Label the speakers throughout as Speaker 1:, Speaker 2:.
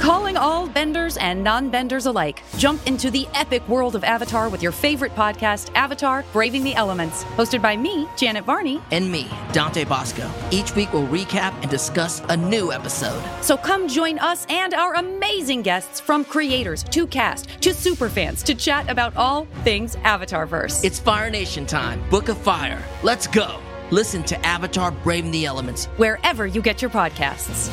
Speaker 1: Calling all benders and non-benders alike. Jump into the epic world of Avatar with your favorite podcast, Avatar: Braving the Elements. Hosted by me, Janet Varney.
Speaker 2: And me, Dante Bosco. Each week we'll recap and discuss a new episode.
Speaker 1: So come join us and our amazing guests, from creators to cast to superfans, to chat about all things Avatarverse.
Speaker 2: It's Fire Nation time. Book of Fire. Let's go. Listen to Avatar: Braving the Elements
Speaker 1: wherever you get your podcasts.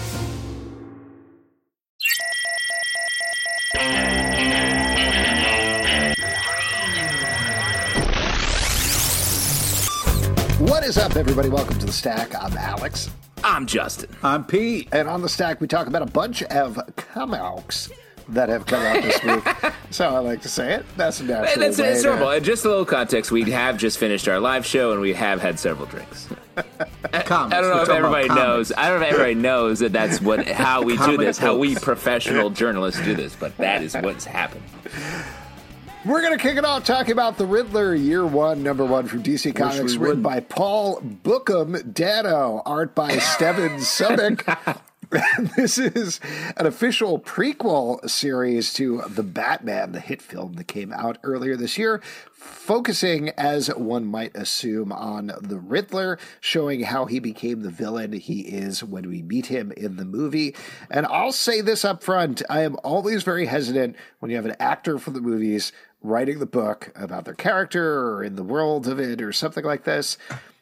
Speaker 3: What is up, everybody? Welcome to The Stack. I'm Alex.
Speaker 4: I'm Justin.
Speaker 5: I'm Pete.
Speaker 3: And on The Stack, we talk about a bunch of comics that have come out this week. So I like to say it. That's a natural way.
Speaker 4: It's normal. And just a little context, we have just finished our live show, and we have had several drinks. I don't know if everybody knows. I don't know if everybody knows that that's how we do this, how we professional journalists do this, but that is what's happened.
Speaker 3: We're going to kick it off talking about The Riddler, Year 1, number 1 from DC Comics, written by Paul Bookham Dano, art by Steven Subic. This is an official prequel series to The Batman, the hit film that came out earlier this year, focusing, as one might assume, on the Riddler, showing how he became the villain he is when we meet him in the movie. And I'll say this up front, I am always very hesitant when you have an actor from the movies writing the book about their character or in the world of it or something like this.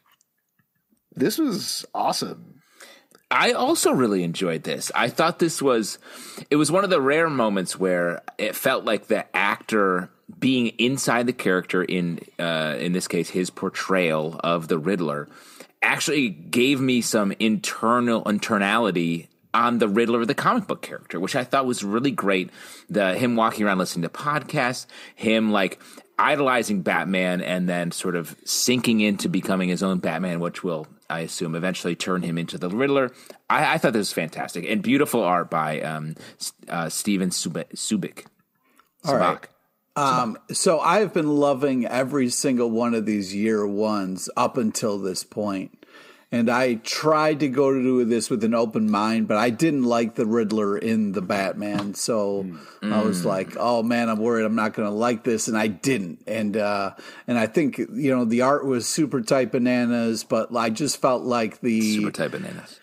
Speaker 3: This was awesome.
Speaker 4: I also really enjoyed this. I thought it was one of the rare moments where it felt like the actor being inside the character in this case, his portrayal of the Riddler, actually gave me some internality on the Riddler, the comic book character, which I thought was really great. Him walking around listening to podcasts, him like idolizing Batman and then sort of sinking into becoming his own Batman, which will, I assume, eventually turn him into the Riddler. I thought this was fantastic and beautiful art by Steven Subic.
Speaker 5: All right. So I've been loving every single one of these year ones up until this point. And I tried to go to this with an open mind, but I didn't like the Riddler in the Batman. So I was like, oh, man, I'm worried I'm not going to like this. And I didn't. And I think, the art was super tight bananas, but I just felt like
Speaker 4: super tight bananas.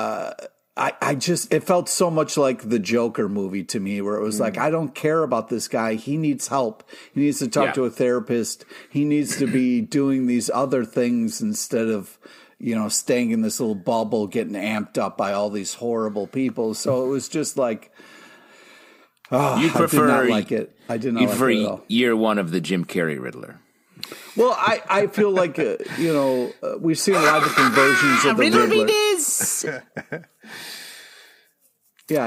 Speaker 5: It felt so much like the Joker movie to me, where it was like, I don't care about this guy. He needs help. He needs to talk to a therapist. He needs to be doing these other things instead of, staying in this little bubble, getting amped up by all these horrible people. So it was just like,
Speaker 4: you prefer,
Speaker 5: I did not like it. I did not like it at all.
Speaker 4: Year 1 of the Jim Carrey Riddler.
Speaker 5: Well, I feel like, we've seen a lot of different versions of the Riddler. Yeah,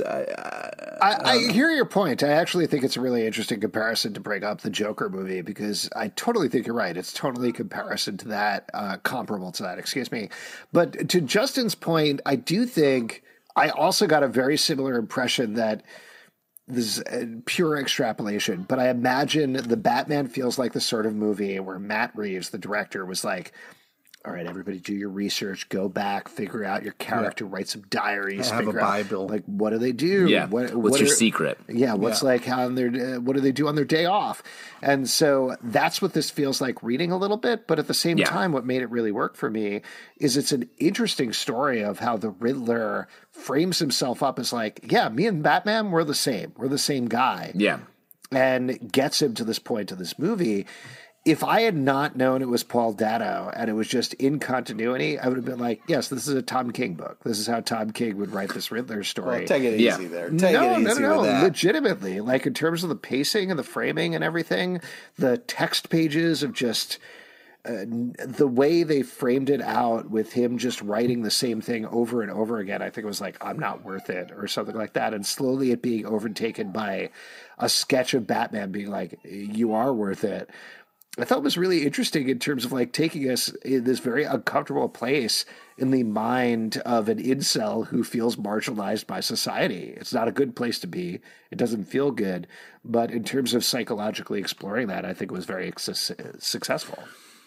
Speaker 3: I hear your point. I actually think it's a really interesting comparison to bring up the Joker movie, because I totally think you're right. It's totally comparison to that, comparable to that, excuse me. But to Justin's point, I do think I also got a very similar impression that this is pure extrapolation, but I imagine the Batman feels like the sort of movie where Matt Reeves, the director, was like, all right, everybody do your research, go back, figure out your character, write some diaries,
Speaker 5: have a Bible.
Speaker 3: Out, like, what do they do?
Speaker 4: Yeah. What's your secret?
Speaker 3: Yeah. What's like how what do they do on their day off? And so that's what this feels like reading a little bit. But at the same time, what made it really work for me is it's an interesting story of how the Riddler frames himself up as like, yeah, me and Batman, we're the same. We're the same guy.
Speaker 4: Yeah.
Speaker 3: And gets him to this point of this movie. If I had not known it was Paul Dano and it was just in continuity, I would have been like, yes, this is a Tom King book. This is how Tom King would write this Riddler story.
Speaker 5: Well, take it easy there.
Speaker 3: No. Legitimately. Like, in terms of the pacing and the framing and everything, the text pages of just the way they framed it out with him just writing the same thing over and over again, I think it was like, I'm not worth it, or something like that. And slowly it being overtaken by a sketch of Batman being like, you are worth it. I thought it was really interesting in terms of like taking us in this very uncomfortable place in the mind of an incel who feels marginalized by society. It's not a good place to be. It doesn't feel good. But in terms of psychologically exploring that, I think it was very successful.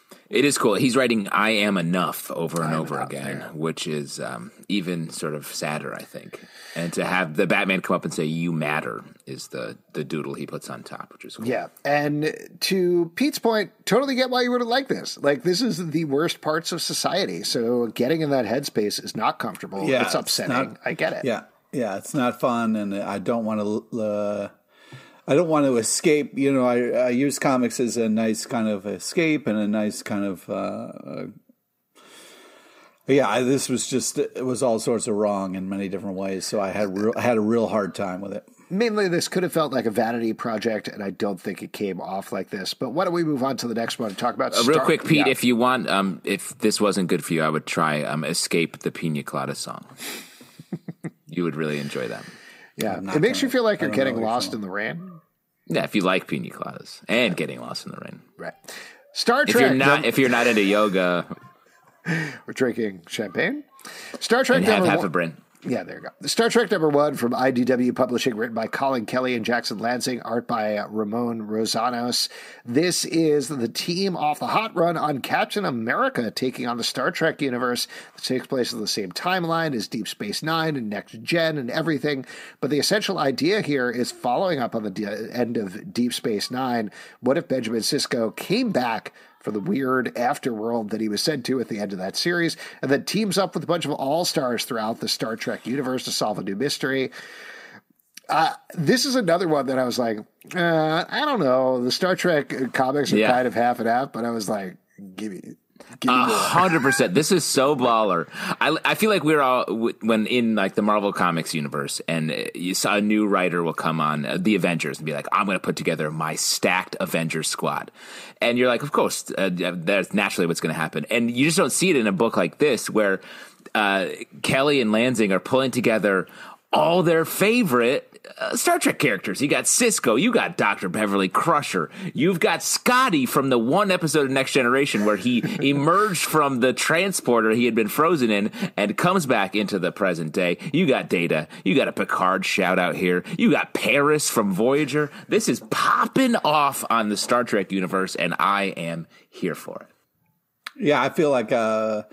Speaker 4: It is cool. He's writing "I Am Enough" over and over again, which is even sort of sadder, I think. And to have the Batman come up and say "You matter" is the doodle he puts on top, which is cool.
Speaker 3: Yeah, and to Pete's point, totally get why you would like this. Like, this is the worst parts of society, so getting in that headspace is not comfortable.
Speaker 5: Yeah,
Speaker 3: it's upsetting. I get it.
Speaker 5: Yeah, it's not fun, and I don't want to. I don't want to escape. You know, I use comics as a nice kind of escape and a nice kind of. This was just, it was all sorts of wrong in many different ways. So I had a real hard time with it.
Speaker 3: Mainly, this could have felt like a vanity project, and I don't think it came off like this. But why don't we move on to the next one and talk about
Speaker 4: real quick, Pete, if you want, if this wasn't good for you, I would try Escape the Pina Colada song. You would really enjoy that.
Speaker 3: Yeah, it makes you feel like you're getting lost in the rain.
Speaker 4: Yeah, if you like pina coladas and getting lost in the rain.
Speaker 3: Right. Star Trek.
Speaker 4: If you're not into yoga.
Speaker 3: We're drinking champagne. Star Trek.
Speaker 4: And have half a brain.
Speaker 3: Yeah, there you go. Star Trek #1 from IDW Publishing, written by Colin Kelly and Jackson Lansing, art by Ramon Rosanos. This is the team off the hot run on Captain America, taking on the Star Trek universe that takes place in the same timeline as Deep Space Nine and Next Gen and everything. But the essential idea here is following up on the end of Deep Space Nine. What if Benjamin Sisko came back for the weird afterworld that he was sent to at the end of that series, and then teams up with a bunch of all-stars throughout the Star Trek universe to solve a new mystery? This is another one that I was like, I don't know. The Star Trek comics are kind of half and half, but I was like, give me
Speaker 4: 100%. This is so baller. I feel like we're all, when in like the Marvel Comics universe, and you saw a new writer will come on the Avengers and be like, I'm going to put together my stacked Avengers squad. And you're like, of course, that's naturally what's going to happen. And you just don't see it in a book like this, where Kelly and Lansing are pulling together all their favorite Star Trek characters. You got Sisko, you got Dr. Beverly Crusher, you've got Scotty from the one episode of Next Generation where he emerged from the transporter he had been frozen in and comes back into the present day. You got Data, you got a Picard shout out here, you got Paris from Voyager. This is popping off on the Star Trek universe, and I am here for it.
Speaker 5: Yeah, I feel like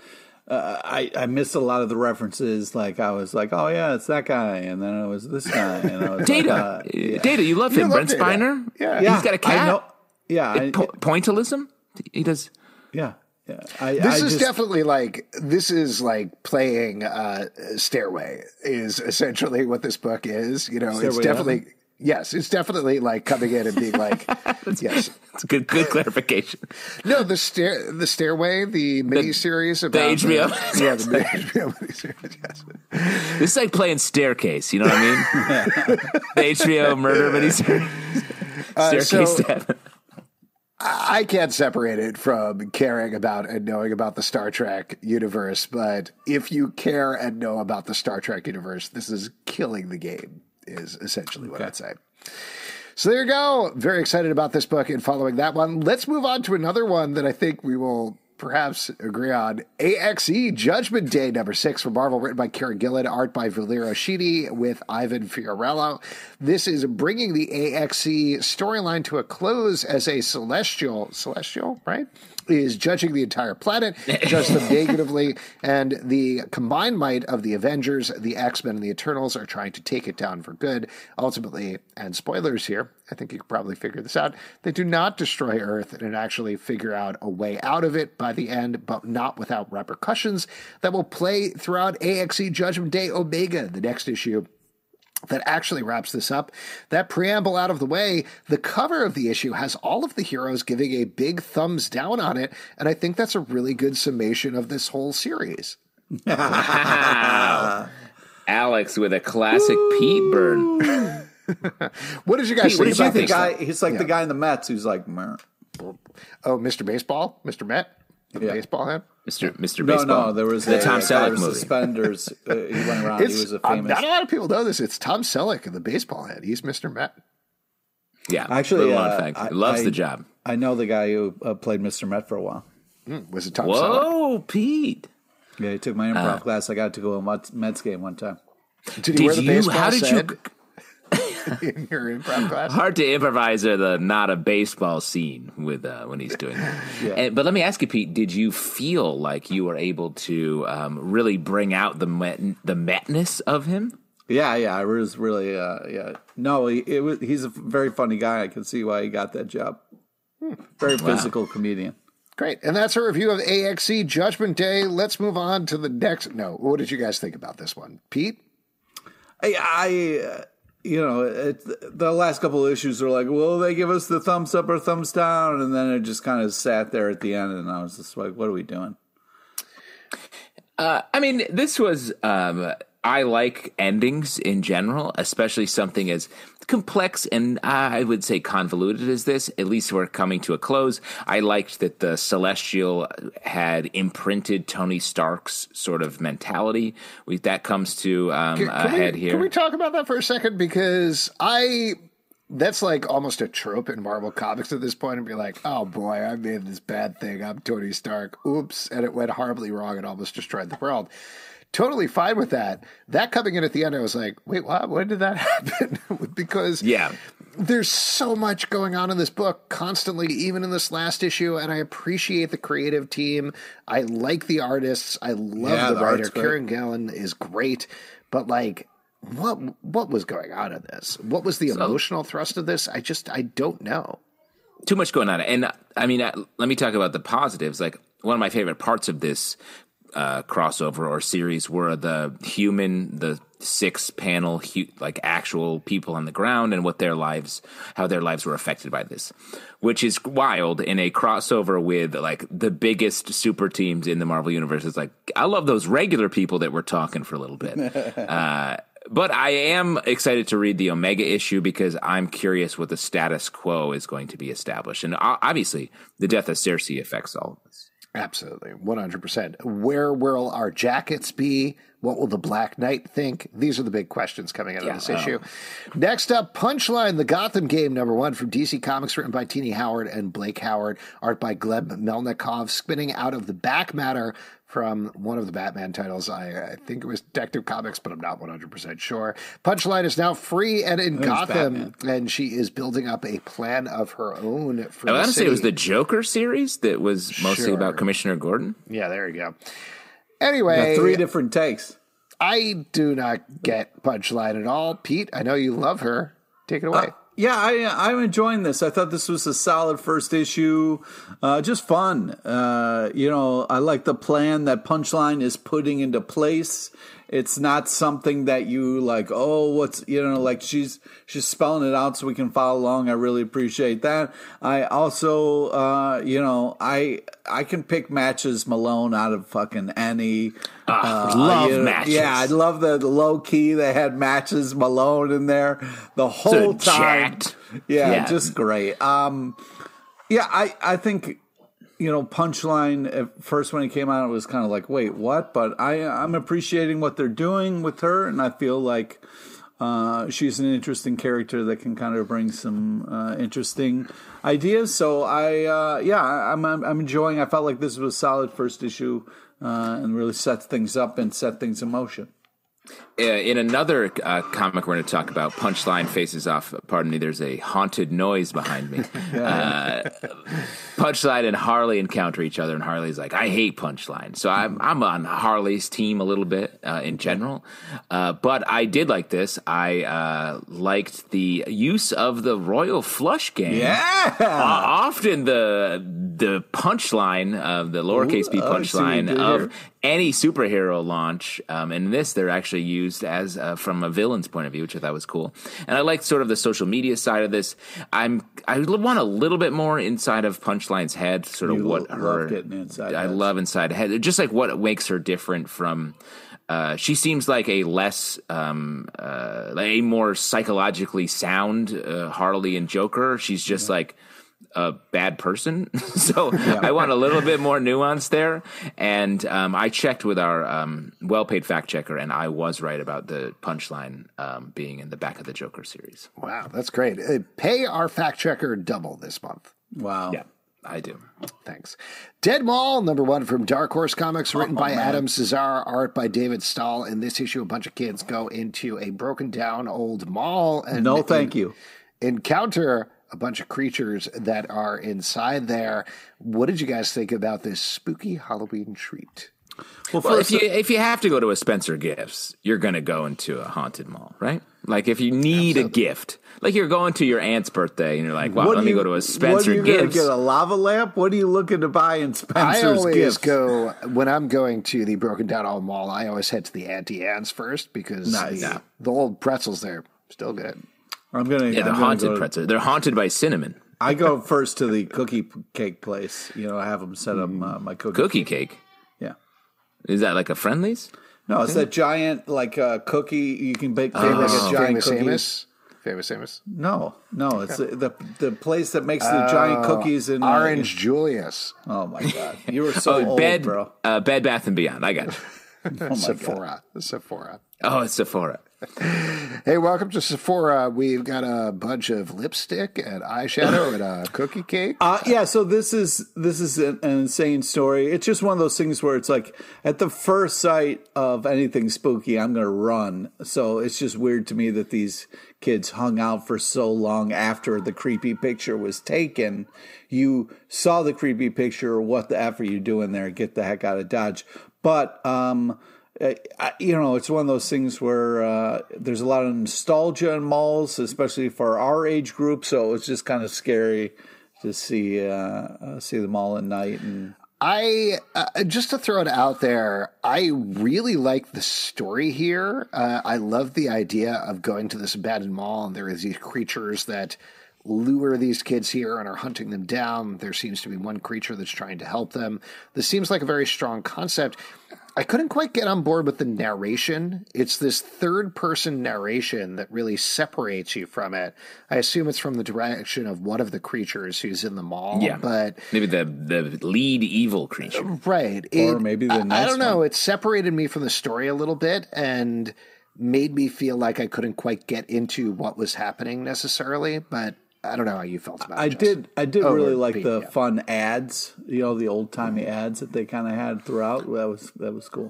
Speaker 5: I missed a lot of the references. Like, I was like, oh yeah, it's that guy, and then it was this guy, and I was
Speaker 4: Data. Data, you love him. Brent Spiner.
Speaker 3: Yeah,
Speaker 4: he's got a cat.
Speaker 5: I know. Yeah,
Speaker 4: pointillism. He does.
Speaker 5: Yeah.
Speaker 3: This is definitely like playing Stairway is essentially what this book is. You know,
Speaker 5: Stairway
Speaker 3: it's definitely. Yes, it's definitely like coming in and being like, yes.
Speaker 4: It's a good clarification.
Speaker 3: No, the Stairway, the miniseries about
Speaker 4: the HBO.
Speaker 3: The HBO miniseries, yes.
Speaker 4: This is like playing Staircase, you know what I mean? The HBO murder miniseries. Staircase Step.
Speaker 3: I can't separate it from caring about and knowing about the Star Trek universe, but if you care and know about the Star Trek universe, this is killing the game. Is essentially what I'd say. So there you go. Very excited about this book and following that one. Let's move on to another one that I think we will perhaps agree on. AXE Judgment Day #6 from Marvel, written by Kieran Gillen, art by Valero Sheedy with Ivan Fiorello. This is bringing the AXE storyline to a close as a celestial, right? Is judging the entire planet, judge them negatively, and the combined might of the Avengers, the X-Men, and the Eternals are trying to take it down for good. Ultimately, and spoilers here, I think you can probably figure this out, they do not destroy Earth and actually figure out a way out of it by the end, but not without repercussions that will play throughout AXE Judgment Day Omega, the next issue that actually wraps this up. That preamble out of the way, the cover of the issue has all of the heroes giving a big thumbs down on it, and I think that's a really good summation of this whole series.
Speaker 4: Wow. Alex with a classic Pete burn.
Speaker 3: What did you guys think about this?
Speaker 5: He's like the guy in the Mets who's like, meh.
Speaker 3: Oh, Mr. Baseball? Mr. Met? The baseball head?
Speaker 4: Mr. Baseball.
Speaker 5: No, there was
Speaker 4: the Tom Selleck movie.
Speaker 5: Suspenders. He went around. He was a famous.
Speaker 3: Not a lot of people know this. It's Tom Selleck, the baseball head. He's Mr. Met.
Speaker 4: Yeah,
Speaker 5: actually,
Speaker 4: fact. Loves the job.
Speaker 5: I know the guy who played Mr. Met for a while.
Speaker 3: Was it Tom Selleck?
Speaker 4: Whoa, Pete!
Speaker 5: Yeah, he took my improv class. I got to go to a Mets game one time.
Speaker 3: Did he wear the baseball
Speaker 4: How did
Speaker 3: head?
Speaker 4: you?
Speaker 3: in your improv class?
Speaker 4: Hard to improvise the not a baseball scene with when he's doing that. Yeah. But let me ask you, Pete, did you feel like you were able to really bring out the metness of him?
Speaker 5: Yeah, I was really, No, he's a very funny guy. I can see why he got that job. Very physical comedian.
Speaker 3: Great. And that's a review of AXE Judgment Day. Let's move on to the next. No, what did you guys think about this one? Pete?
Speaker 5: The last couple of issues are like, will they give us the thumbs up or thumbs down? And then it just kind of sat there at the end, and I was just like, what are we doing?
Speaker 4: This was... I like endings in general, especially something as complex and I would say convoluted as this. At least we're coming to a close. I liked that the Celestial had imprinted Tony Stark's sort of mentality. That comes to a head here.
Speaker 3: Can we talk about that for a second? Because that's like almost a trope in Marvel Comics at this point, and be like, oh boy, I made this bad thing. I'm Tony Stark. Oops. And it went horribly wrong and almost destroyed the world. Totally fine with that. That coming in at the end, I was like, wait, what? When did that happen? Because there's so much going on in this book constantly, even in this last issue, and I appreciate the creative team. I like the artists. I love the writer. Kieran Gillen is great. But, like, what was going on in this? What was the emotional thrust of this? I don't know.
Speaker 4: Too much going on. And, let me talk about the positives. Like, one of my favorite parts of this crossover or series were the 6-panel like actual people on the ground and how their lives were affected by this, which is wild in a crossover with like the biggest super teams in the Marvel universe. It's like, I love those regular people that were talking for a little bit. But I am excited to read the Omega issue because I'm curious what the status quo is going to be established. And obviously the death of Cersei affects all of this.
Speaker 3: Absolutely, 100%. Where will our jackets be? What will the Black Knight think? These are the big questions coming out of this issue. Next up, Punchline, the Gotham Game #1 from DC Comics, written by Tini Howard and Blake Howard, art by Gleb Melnikov, spinning out of the back matter from one of the Batman titles. I think it was Detective Comics, but I'm not 100% sure. Punchline is now free and in Gotham, and she is building up a plan of her own for
Speaker 4: I want to say it was the Joker series that was mostly about Commissioner Gordon.
Speaker 3: Yeah, there you go. Anyway,
Speaker 5: 3 different takes.
Speaker 3: I do not get Punchline at all. Pete, I know you love her. Take it away.
Speaker 5: I'm enjoying this. I thought this was a solid first issue. Just fun. I like the plan that Punchline is putting into place. It's not something that you like, she's spelling it out so we can follow along. I really appreciate that. I also, I can pick matches Malone out of fucking any.
Speaker 4: Love matches.
Speaker 5: Yeah, I love the low key. They had matches Malone in there the whole time. Yeah, just great. I think. Punchline at first when it came out, it was kind of like, wait, what? But I'm appreciating what they're doing with her, and I feel like she's an interesting character that can kind of bring some interesting ideas. So I'm enjoying. I felt like this was a solid first issue and really set things up and set things in motion.
Speaker 4: In another comic we're going to talk about, Punchline faces off. Pardon me, there's a haunted noise behind me. Punchline and Harley encounter each other, and Harley's like, I hate Punchline. So I'm on Harley's team a little bit in general. But I did like this. I liked the use of the Royal Flush game.
Speaker 5: Yeah!
Speaker 4: Often the punchline, the lowercase p punchline of any superhero launch. And in this, they're actually used as from a villain's point of view, which I thought was cool. And I liked sort of the social media side of this. I want a little bit more inside of Punchline's head, sort of I love inside her head, just like what makes her different from. She seems like a less, a more psychologically sound Harley and Joker. She's just like a bad person. So I want a little bit more nuance there. And I checked with our well-paid fact checker, and I was right about the Punchline being in the back of the Joker series.
Speaker 3: Wow, that's great. Pay our fact checker double this month.
Speaker 5: Wow.
Speaker 4: Yeah. I do.
Speaker 3: Thanks. Dead Mall, number 1 from Dark Horse Comics, written by Adam Cesar, art by David Stahl. In this issue, a bunch of kids go into a broken down old mall and
Speaker 5: thank you.
Speaker 3: Encounter a bunch of creatures that are inside there. What did you guys think about this spooky Halloween treat?
Speaker 4: Well, first, if you have to go to a Spencer Gifts, you're going to go into a haunted mall, right? Like if you need a gift, like you're going to your aunt's birthday and you're like, wow, let me go to a Spencer Gifts.
Speaker 5: What are you get a lava lamp? What are you looking to buy in Spencer's Gifts?
Speaker 3: When I'm going to the broken down old mall, I always head to the Auntie Anne's first because the old pretzels there still good.
Speaker 4: They're haunted pretzels. They're haunted by cinnamon.
Speaker 5: I go first to the cookie cake place. I have them set up my
Speaker 4: cookie cake.
Speaker 5: Yeah.
Speaker 4: Is that like a Friendly's?
Speaker 5: No, it's that giant cookie you can bake like a giant cookie.
Speaker 3: Famous Amos?
Speaker 5: No, it's the place that makes the giant cookies in
Speaker 3: Orange Julius.
Speaker 5: Oh my God, you were so old, bro.
Speaker 4: Bed Bath and Beyond. I got it.
Speaker 3: Sephora.
Speaker 4: Oh, it's Sephora.
Speaker 3: Hey, welcome to Sephora. We've got a bunch of lipstick and eyeshadow and a cookie cake.
Speaker 5: So this is an insane story. It's just one of those things where it's like at the first sight of anything spooky, I'm going to run. So it's just weird to me that these kids hung out for so long after the creepy picture was taken. You saw the creepy picture. What the F are you doing there? Get the heck out of Dodge. But, it's one of those things where there's a lot of nostalgia in malls, especially for our age group. So it's just kind of scary to see the mall at night. And
Speaker 3: I just to throw it out there, I really like the story here. I love the idea of going to this abandoned mall and there is these creatures that lure these kids here and are hunting them down. There seems to be one creature that's trying to help them. This seems like a very strong concept. I couldn't quite get on board with the narration. It's this third-person narration that really separates you from it. I assume it's from the direction of one of the creatures who's in the mall.
Speaker 4: Yeah,
Speaker 3: but
Speaker 4: maybe the lead evil creature.
Speaker 3: Right.
Speaker 5: Or maybe the nice
Speaker 3: I don't know.
Speaker 5: one.
Speaker 3: It separated me from the story a little bit and made me feel like I couldn't quite get into what was happening necessarily, but I don't know how you felt about it.
Speaker 5: I did really like the fun ads, the old timey ads that they kind of had throughout. That was cool.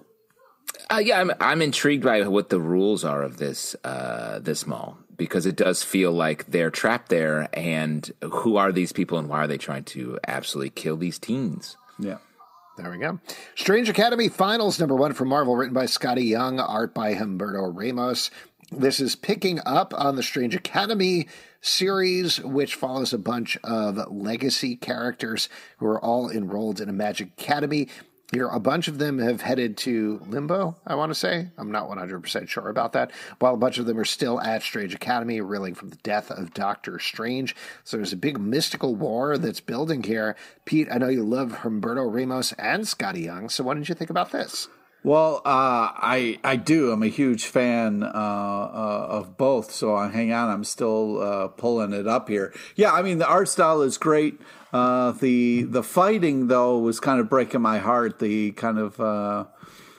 Speaker 4: I'm intrigued by what the rules are of this mall because it does feel like they're trapped there. And who are these people and why are they trying to absolutely kill these teens?
Speaker 5: Yeah.
Speaker 3: There we go. Strange Academy Finals, number 1 from Marvel, written by Scotty Young, art by Humberto Ramos. This is picking up on the Strange Academy series, which follows a bunch of legacy characters who are all enrolled in a magic academy. Here, a bunch of them have headed to Limbo, I want to say. I'm not 100% sure about that. While a bunch of them are still at Strange Academy, reeling from the death of Doctor Strange. So there's a big mystical war that's building here. Pete, I know you love Humberto Ramos and Scotty Young, so what did you think about this?
Speaker 5: Well, I do. I'm a huge fan of both. So hang on, I'm still pulling it up here. Yeah, I mean the art style is great. The fighting though was kind of breaking my heart. The kind of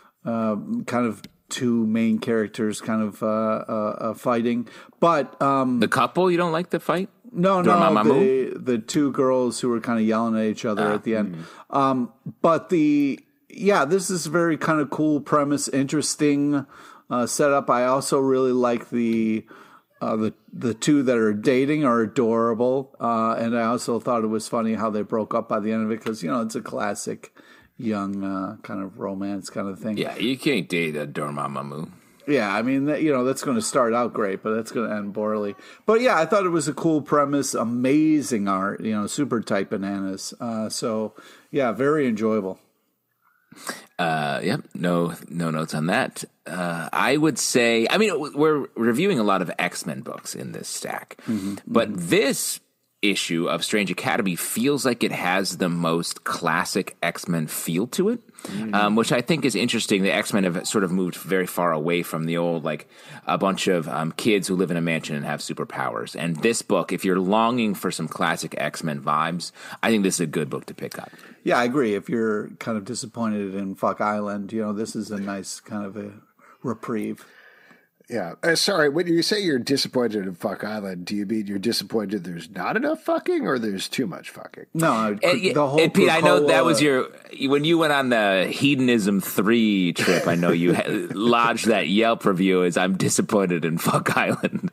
Speaker 5: two main characters kind of fighting, but
Speaker 4: the couple, you don't like the fight?
Speaker 5: No, the two girls who were kind of yelling at each other at the end. But this is a very kind of cool premise, interesting setup. I also really like the two that are dating are adorable, and I also thought it was funny how they broke up by the end of it because it's a classic young kind of romance kind of thing.
Speaker 4: Yeah, you can't date a Dormammu.
Speaker 5: Yeah, I mean that's going to start out great, but that's going to end poorly. But yeah, I thought it was a cool premise, amazing art, super tight bananas. So yeah, very enjoyable.
Speaker 4: Yep. No notes on that. I would say, we're reviewing a lot of X-Men books in this stack, but this issue of Strange Academy feels like it has the most classic X-Men feel to it, which I think is interesting. The X-Men have sort of moved very far away from the old, like a bunch of kids who live in a mansion and have superpowers. And this book, if you're longing for some classic X-Men vibes, I think this is a good book to pick up.
Speaker 5: Yeah, I agree. If you're kind of disappointed in Fuck Island, this is a nice kind of a reprieve.
Speaker 3: Yeah. Sorry, when you say you're disappointed in Fuck Island, do you mean you're disappointed there's not enough fucking or there's too much fucking?
Speaker 5: No, the whole
Speaker 4: Pete, I know that was when you went on the Hedonism 3 trip, I know you lodged that Yelp review as I'm disappointed in Fuck Island.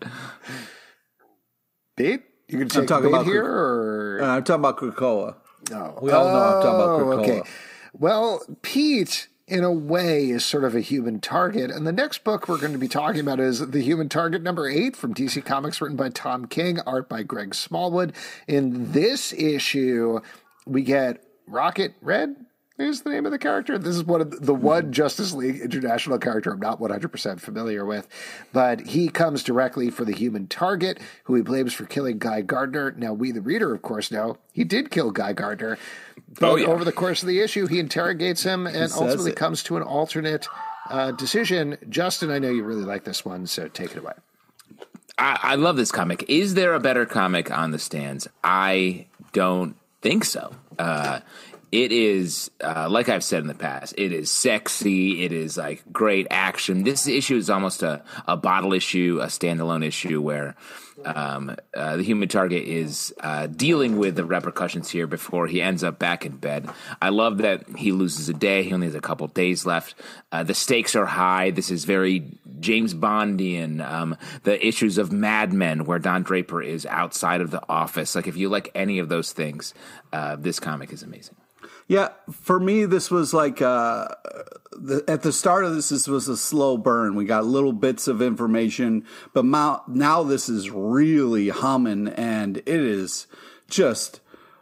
Speaker 3: Pete? You can take Pete here? Or?
Speaker 5: I'm talking about Krakoa.
Speaker 3: Oh.
Speaker 5: We all know I'm talking about Krakoa.
Speaker 3: Okay. Well, Pete, in a way, is sort of a human target. And the next book we're going to be talking about is The Human Target #8 from DC Comics, written by Tom King, art by Greg Smallwood. In this issue, we get Rocket Red is the name of the character. This is one of the one Justice League International character I'm not 100% familiar with, but he comes directly for the Human Target, who he blames for killing Guy Gardner. Now, we, the reader, of course, know he did kill Guy Gardner. But over the course of the issue, he interrogates him and ultimately comes to an alternate decision. Justin, I know you really like this one, so take it away.
Speaker 4: I love this comic. Is there a better comic on the stands? I don't think so. It is, like I've said in the past, it is sexy. It is like great action. This issue is almost a bottle issue, a standalone issue where the Human Target is dealing with the repercussions here before he ends up back in bed. I love that he loses a day. He only has a couple days left. The stakes are high. This is very James Bondian. The issues of Mad Men where Don Draper is outside of the office. Like if you like any of those things, this comic is amazing.
Speaker 5: Yeah, for me, this was like at the start of this was a slow burn. We got little bits of information, but now this is really humming, and it is just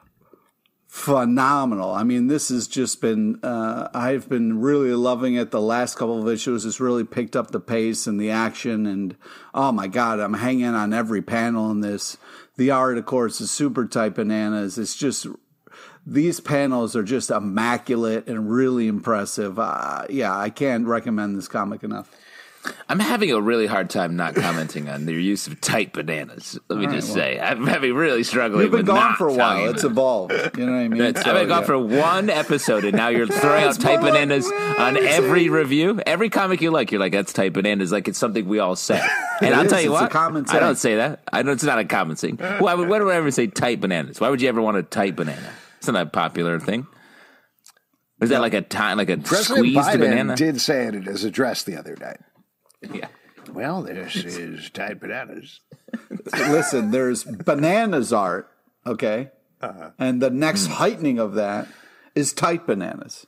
Speaker 5: phenomenal. I mean, this has just been I've been really loving it. The last couple of issues has really picked up the pace and the action, and oh my God, I'm hanging on every panel in this. The art, of course, is super tight bananas. It's just... These panels are just immaculate and really impressive. I can't recommend this comic enough.
Speaker 4: I'm having a really hard time not commenting on their use of tight bananas. Let me say. I'm having really struggling with
Speaker 5: You've been gone
Speaker 4: not
Speaker 5: for a while.
Speaker 4: talking
Speaker 5: It's evolved. You know what I mean?
Speaker 4: I've been gone for one episode, and now you're throwing out tight bananas on every review. Every comic you like, you're like, that's tight bananas. Like it's something we all say. And I'll tell you what, I don't say that. It's not a common thing. Why would I ever say tight bananas? Why would you ever want a tight banana? It's not a popular thing. Is that like a
Speaker 3: President
Speaker 4: squeezed
Speaker 3: Biden
Speaker 4: banana?
Speaker 3: Did say it in his address the other night.
Speaker 4: Yeah.
Speaker 3: Well, this is tight bananas.
Speaker 5: Listen, there's bananas art, okay? And the next heightening of that is tight bananas.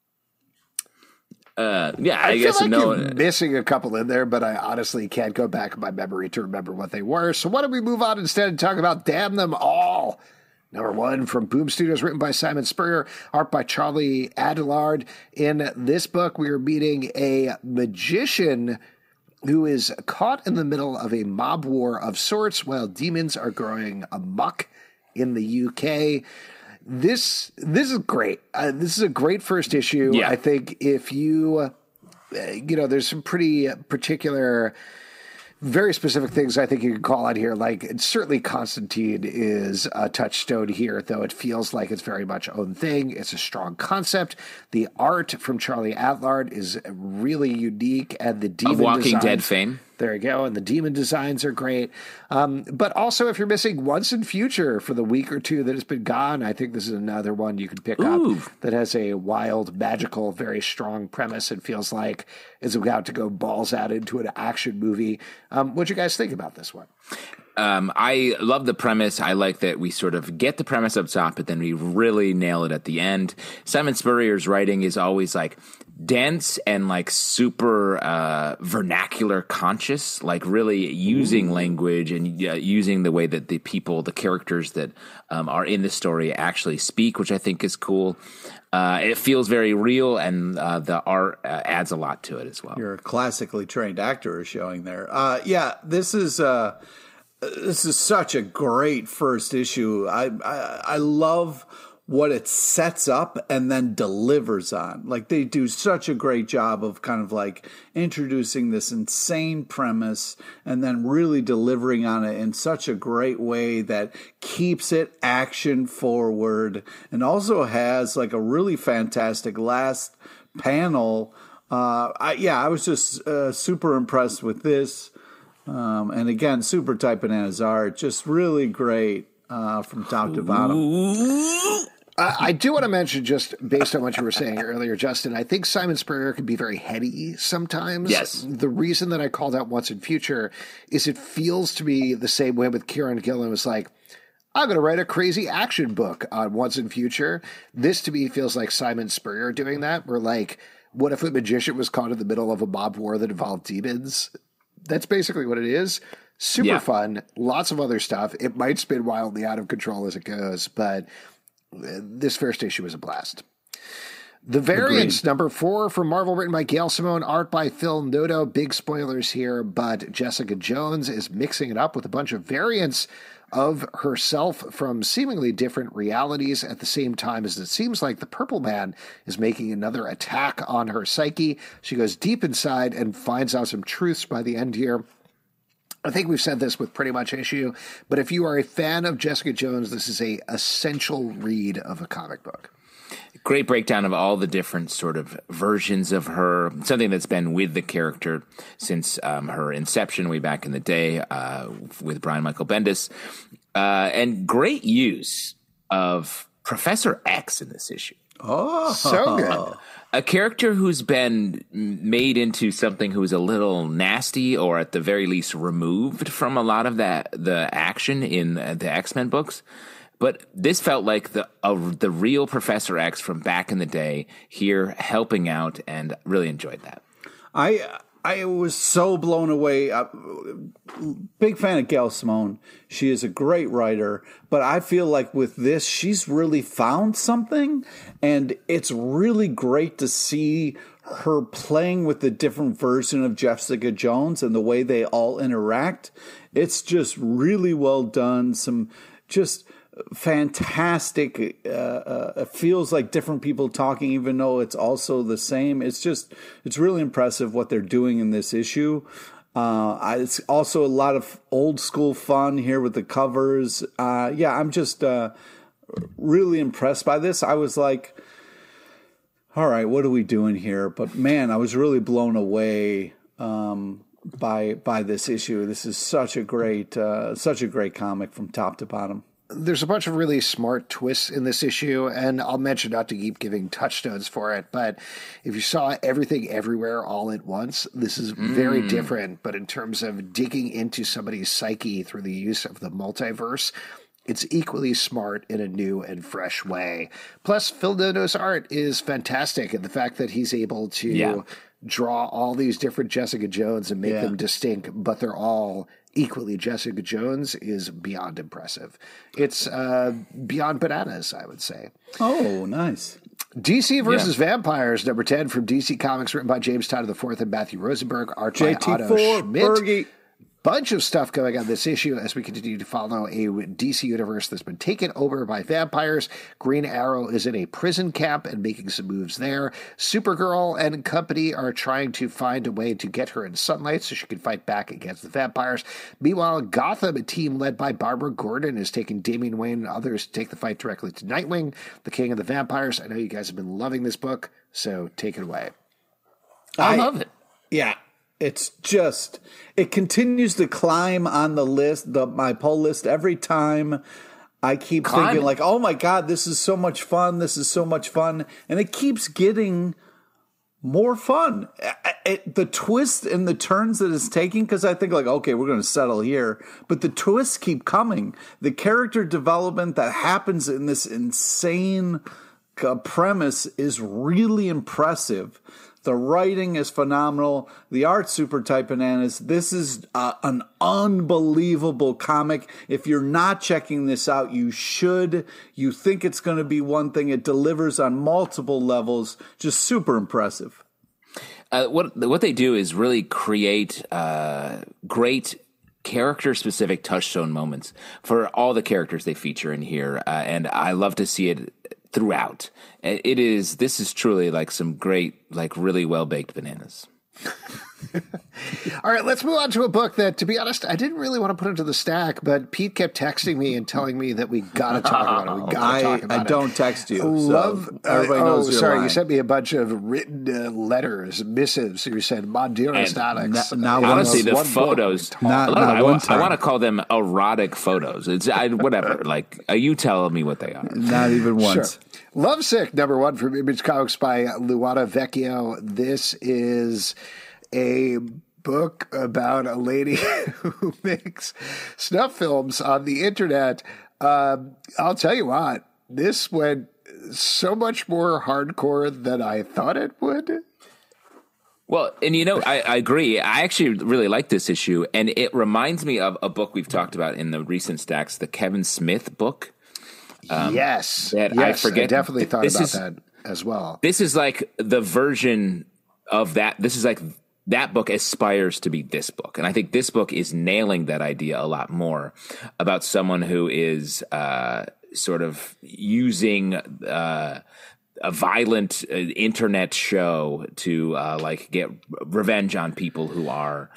Speaker 3: I guess feel like you're missing a couple in there, but I honestly can't go back in my memory to remember what they were. So why don't we move on instead and talk about Damn Them All? #1 from Boom Studios, written by Simon Spurrier, art by Charlie Adlard. In this book, we are meeting a magician who is caught in the middle of a mob war of sorts while demons are growing amok in the UK. This is great. This is a great first issue. Yeah. I think if you, there's some pretty particular... very specific things I think you can call out here. Like, certainly Constantine is a touchstone here, though it feels like it's very much own thing. It's a strong concept. The art from Charlie Adlard is really unique, and the demon
Speaker 4: Walking Dead fame.
Speaker 3: There you go. And the demon designs are great. But also, if you're missing Once and Future for the week or two that has been gone, I think this is another one you can pick up that has a wild, magical, very strong premise and feels like it's about to go balls out into an action movie. What'd you guys think about this one?
Speaker 4: I love the premise. I like that we sort of get the premise up top, but then we really nail it at the end. Simon Spurrier's writing is always like dense and like super vernacular conscious, like really using language and using the way that the people, the characters that are in the story actually speak, which I think is cool. It feels very real, and the art adds a lot to it as well.
Speaker 5: Your classically trained actor is showing there. This is such a great first issue. I love what it sets up and then delivers on. Like, they do such a great job of kind of like introducing this insane premise and then really delivering on it in such a great way that keeps it action forward and also has like a really fantastic last panel I was just super impressed with this. And again, super tight bananas art, just really great from top to bottom.
Speaker 3: I do want to mention, just based on what you were saying earlier, Justin, I think Simon Spurrier can be very heady sometimes.
Speaker 4: Yes.
Speaker 3: The reason that I called out Once and Future is it feels to me the same way with Kieran Gillen. Was like, I'm going to write a crazy action book on Once and Future. This to me feels like Simon Spurrier doing that. Where like, what if a magician was caught in the middle of a mob war that involved demons? That's basically what it is. Super fun. Lots of other stuff. It might spin wildly out of control as it goes, but this first issue was a blast. The Variants, number 4 from Marvel, written by Gail Simone, art by Phil Noto. Big spoilers here, but Jessica Jones is mixing it up with a bunch of variants of herself from seemingly different realities at the same time as it seems like the Purple Man is making another attack on her psyche. She goes deep inside and finds out some truths by the end here. I think we've said this with pretty much issue, but if you are a fan of Jessica Jones, this is a essential read of a comic book.
Speaker 4: Great breakdown of all the different sort of versions of her, something that's been with the character since her inception way back in the day with Brian Michael Bendis. And great use of Professor X in this issue.
Speaker 5: Oh,
Speaker 3: so good.
Speaker 4: A character who's been made into something who's a little nasty, or at the very least removed from a lot of the action in the X-Men books. But this felt like the real Professor X from back in the day here helping out, and really enjoyed that.
Speaker 5: I was so blown away. Big fan of Gail Simone. She is a great writer, but I feel like with this, she's really found something, and it's really great to see her playing with the different version of Jessica Jones and the way they all interact. It's just really well done. Some just fantastic. It feels like different people talking, even though it's also the same. It's really impressive what they're doing in this issue. It's also a lot of old school fun here with the covers. I'm just really impressed by this. I was like, all right, what are we doing here? But man, I was really blown away by this issue. This is such a great comic from top to bottom.
Speaker 3: There's a bunch of really smart twists in this issue, and I'll mention not to keep giving touchstones for it, but if you saw Everything Everywhere All at Once, this is very different, but in terms of digging into somebody's psyche through the use of the multiverse, it's equally smart in a new and fresh way. Plus, Phil Noto's art is fantastic, and the fact that he's able to draw all these different Jessica Jones and make them distinct, but they're all equally Jessica Jones is beyond impressive. It's beyond bananas, I would say.
Speaker 5: Oh, nice.
Speaker 3: DC versus Vampires, number 10 from DC Comics, written by James Tynion IV and Matthew Rosenberg, art by Otto Schmidt. Bergie. Bunch of stuff going on this issue as we continue to follow a DC universe that's been taken over by vampires. Green Arrow is in a prison camp and making some moves there. Supergirl and company are trying to find a way to get her in sunlight so she can fight back against the vampires. Meanwhile, Gotham, a team led by Barbara Gordon, is taking Damian Wayne and others to take the fight directly to Nightwing, the king of the vampires. I know you guys have been loving this book, so take it away.
Speaker 4: I love it.
Speaker 5: Yeah. It's just, it continues to climb on the list, my poll list every time. I keep thinking like, oh my God, this is so much fun. This is so much fun. And it keeps getting more fun. The twist and the turns that it's taking, because I think like, okay, we're going to settle here. But the twists keep coming. The character development that happens in this insane premise is really impressive. The writing is phenomenal. The art's super tight bananas. This is an unbelievable comic. If you're not checking this out, you should. You think it's going to be one thing. It delivers on multiple levels. Just super impressive.
Speaker 4: What they do is really create great character-specific touchstone moments for all the characters they feature in here, and I love to see it throughout. This is truly like some great, like really well-baked bananas.
Speaker 3: All right, let's move on to a book that, to be honest, I didn't really want to put into the stack, but Pete kept texting me and telling me that we got to talk about it. We got to talk about it.
Speaker 5: I don't text you.
Speaker 3: Everybody
Speaker 5: knows you're lying.
Speaker 3: You sent me a bunch of written letters, missives. You said, "My dearest Alex."
Speaker 4: Honestly, the photos. I want to call them erotic photos. It's whatever. Like you tell me what they are.
Speaker 5: Not even once.
Speaker 3: Sure. Lovesick, #1 from Image Comics by Luana Vecchio. This is a book about a lady who makes snuff films on the internet. I'll tell you what, this went so much more hardcore than I thought it would.
Speaker 4: Well, and I agree. I actually really like this issue, and it reminds me of a book we've talked about in the recent stacks, the Kevin Smith book.
Speaker 3: Yes,
Speaker 4: I forget.
Speaker 3: I definitely thought about that as well.
Speaker 4: This is like the version of that. This is like that book aspires to be this book. And I think this book is nailing that idea a lot more about someone who is sort of using a violent internet show to get revenge on people who are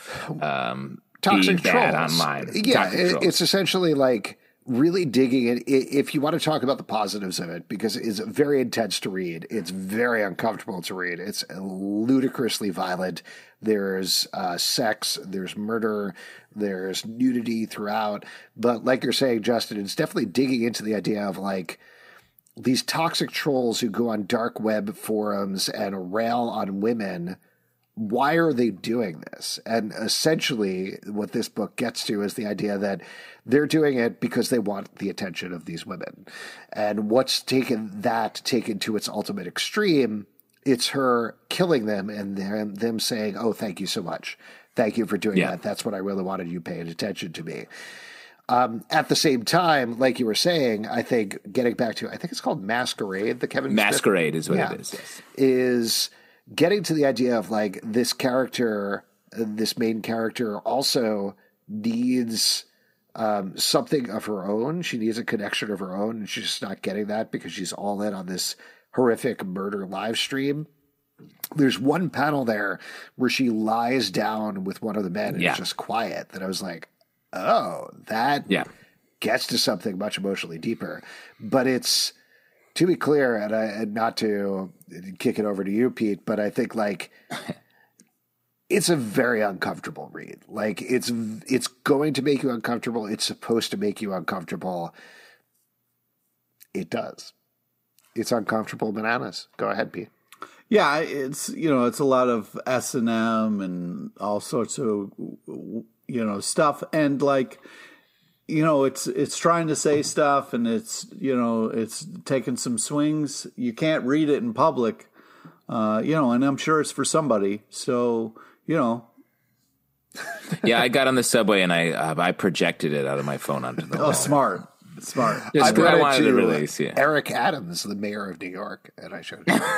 Speaker 3: toxic
Speaker 4: being bad
Speaker 3: trolls
Speaker 4: online.
Speaker 3: Yeah, it's essentially like really digging it. If you want to talk about the positives of it, because it's very intense to read, it's very uncomfortable to read. It's ludicrously violent. There's sex, there's murder, there's nudity throughout. But like you're saying, Justin, it's definitely digging into the idea of like these toxic trolls who go on dark web forums and rail on women. Why are they doing this? And essentially what this book gets to is the idea that they're doing it because they want the attention of these women. And what's taken to its ultimate extreme, it's her killing them and them saying, "Oh, thank you so much. Thank you for doing that. That's what I really wanted, you paying attention to me." At the same time, like you were saying, I think getting back to, I think it's called Masquerade, the Kevin
Speaker 4: Masquerade is what it is. Yes.
Speaker 3: Is getting to the idea of like this character, this main character also needs something of her own. She needs a connection of her own, and she's just not getting that because she's all in on this horrific murder live stream. There's one panel there where she lies down with one of the men and is just quiet, that I was like, oh, that gets to something much emotionally deeper. But it's, to be clear, and not to kick it over to you, Pete, but I think like it's a very uncomfortable read. Like it's going to make you uncomfortable. It's supposed to make you uncomfortable. It does. It's uncomfortable bananas. Go ahead, Pete.
Speaker 5: Yeah, it's it's a lot of S&M and all sorts of stuff, and like it's trying to say stuff, and it's taking some swings. You can't read it in public, and I'm sure it's for somebody. So
Speaker 4: Yeah, I got on the subway and I projected it out of my phone onto the wall.
Speaker 5: Smart.
Speaker 4: Just I wanted to release. Yeah.
Speaker 3: Eric Adams, the mayor of New York, and I showed him.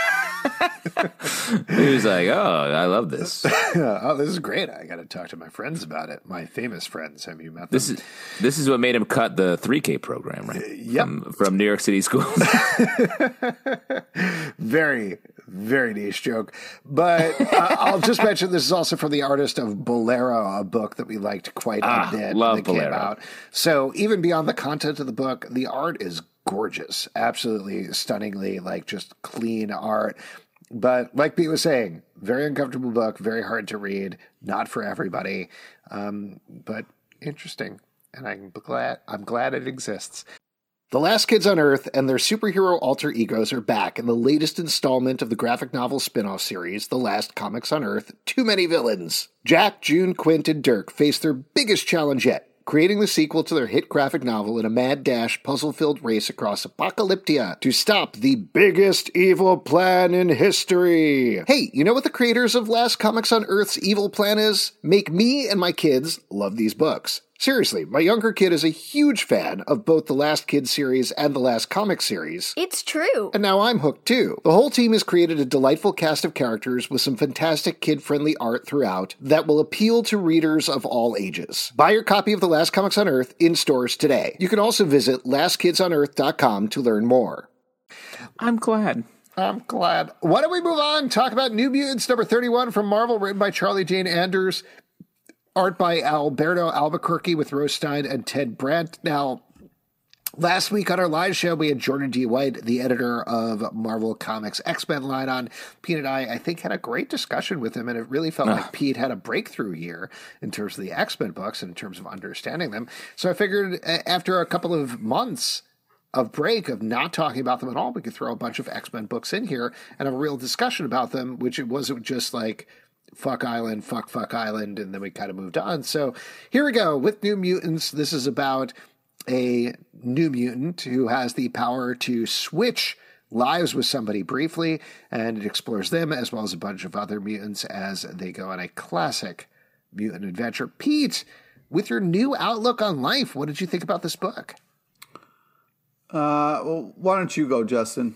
Speaker 4: He was like, "Oh, I love this.
Speaker 3: Oh, this is great. I got to talk to my friends about it. My famous friends. Have you met them?"
Speaker 4: This is what made him cut the 3K program, right?
Speaker 3: Yep.
Speaker 4: From New York City schools.
Speaker 3: Very, very niche joke. But I'll just mention this is also from the artist of Bolero, a book that we liked quite a bit.
Speaker 4: Love Bolero.
Speaker 3: Came out. So even beyond the content of the book, the art is gorgeous. Absolutely stunningly, like just clean art. But like Pete was saying, very uncomfortable book, very hard to read, not for everybody, but interesting. And I'm glad it exists. The Last Kids on Earth and their superhero alter egos are back in the latest installment of the graphic novel spin-off series, The Last Comics on Earth, Too Many Villains. Jack, June, Quint, and Dirk face their biggest challenge yet, creating the sequel to their hit graphic novel in a mad dash, puzzle-filled race across Apocalyptia to stop the biggest evil plan in history. Hey, you know what the creators of Last Comics on Earth's evil plan is? Make me and my kids love these books. Seriously, my younger kid is a huge fan of both the Last Kids series and the Last Comics series.
Speaker 6: It's true.
Speaker 3: And now I'm hooked too. The whole team has created a delightful cast of characters with some fantastic kid-friendly art throughout that will appeal to readers of all ages. Buy your copy of The Last Comics on Earth in stores today. You can also visit lastkidsonearth.com to learn more.
Speaker 4: I'm glad.
Speaker 3: I'm glad. Why don't we move on? Talk about New Mutants number 31 from Marvel, written by Charlie Jane Anders, art by Alberto Albuquerque with Rose Stein and Ted Brandt. Now, last week on our live show, we had Jordan D. White, the editor of Marvel Comics X-Men line on. Pete and I think, had a great discussion with him, and it really felt like Pete had a breakthrough year in terms of the X-Men books and in terms of understanding them. So I figured after a couple of months of break of not talking about them at all, we could throw a bunch of X-Men books in here and have a real discussion about them, which it wasn't just like fuck Island, fuck Island, and then we kind of moved on. So here we go with New Mutants. This is about a new mutant who has the power to switch lives with somebody briefly, and it explores them as well as a bunch of other mutants as they go on a classic mutant adventure. Pete, with your new outlook on life, what did you think about this book?
Speaker 5: Well, why don't you go, Justin?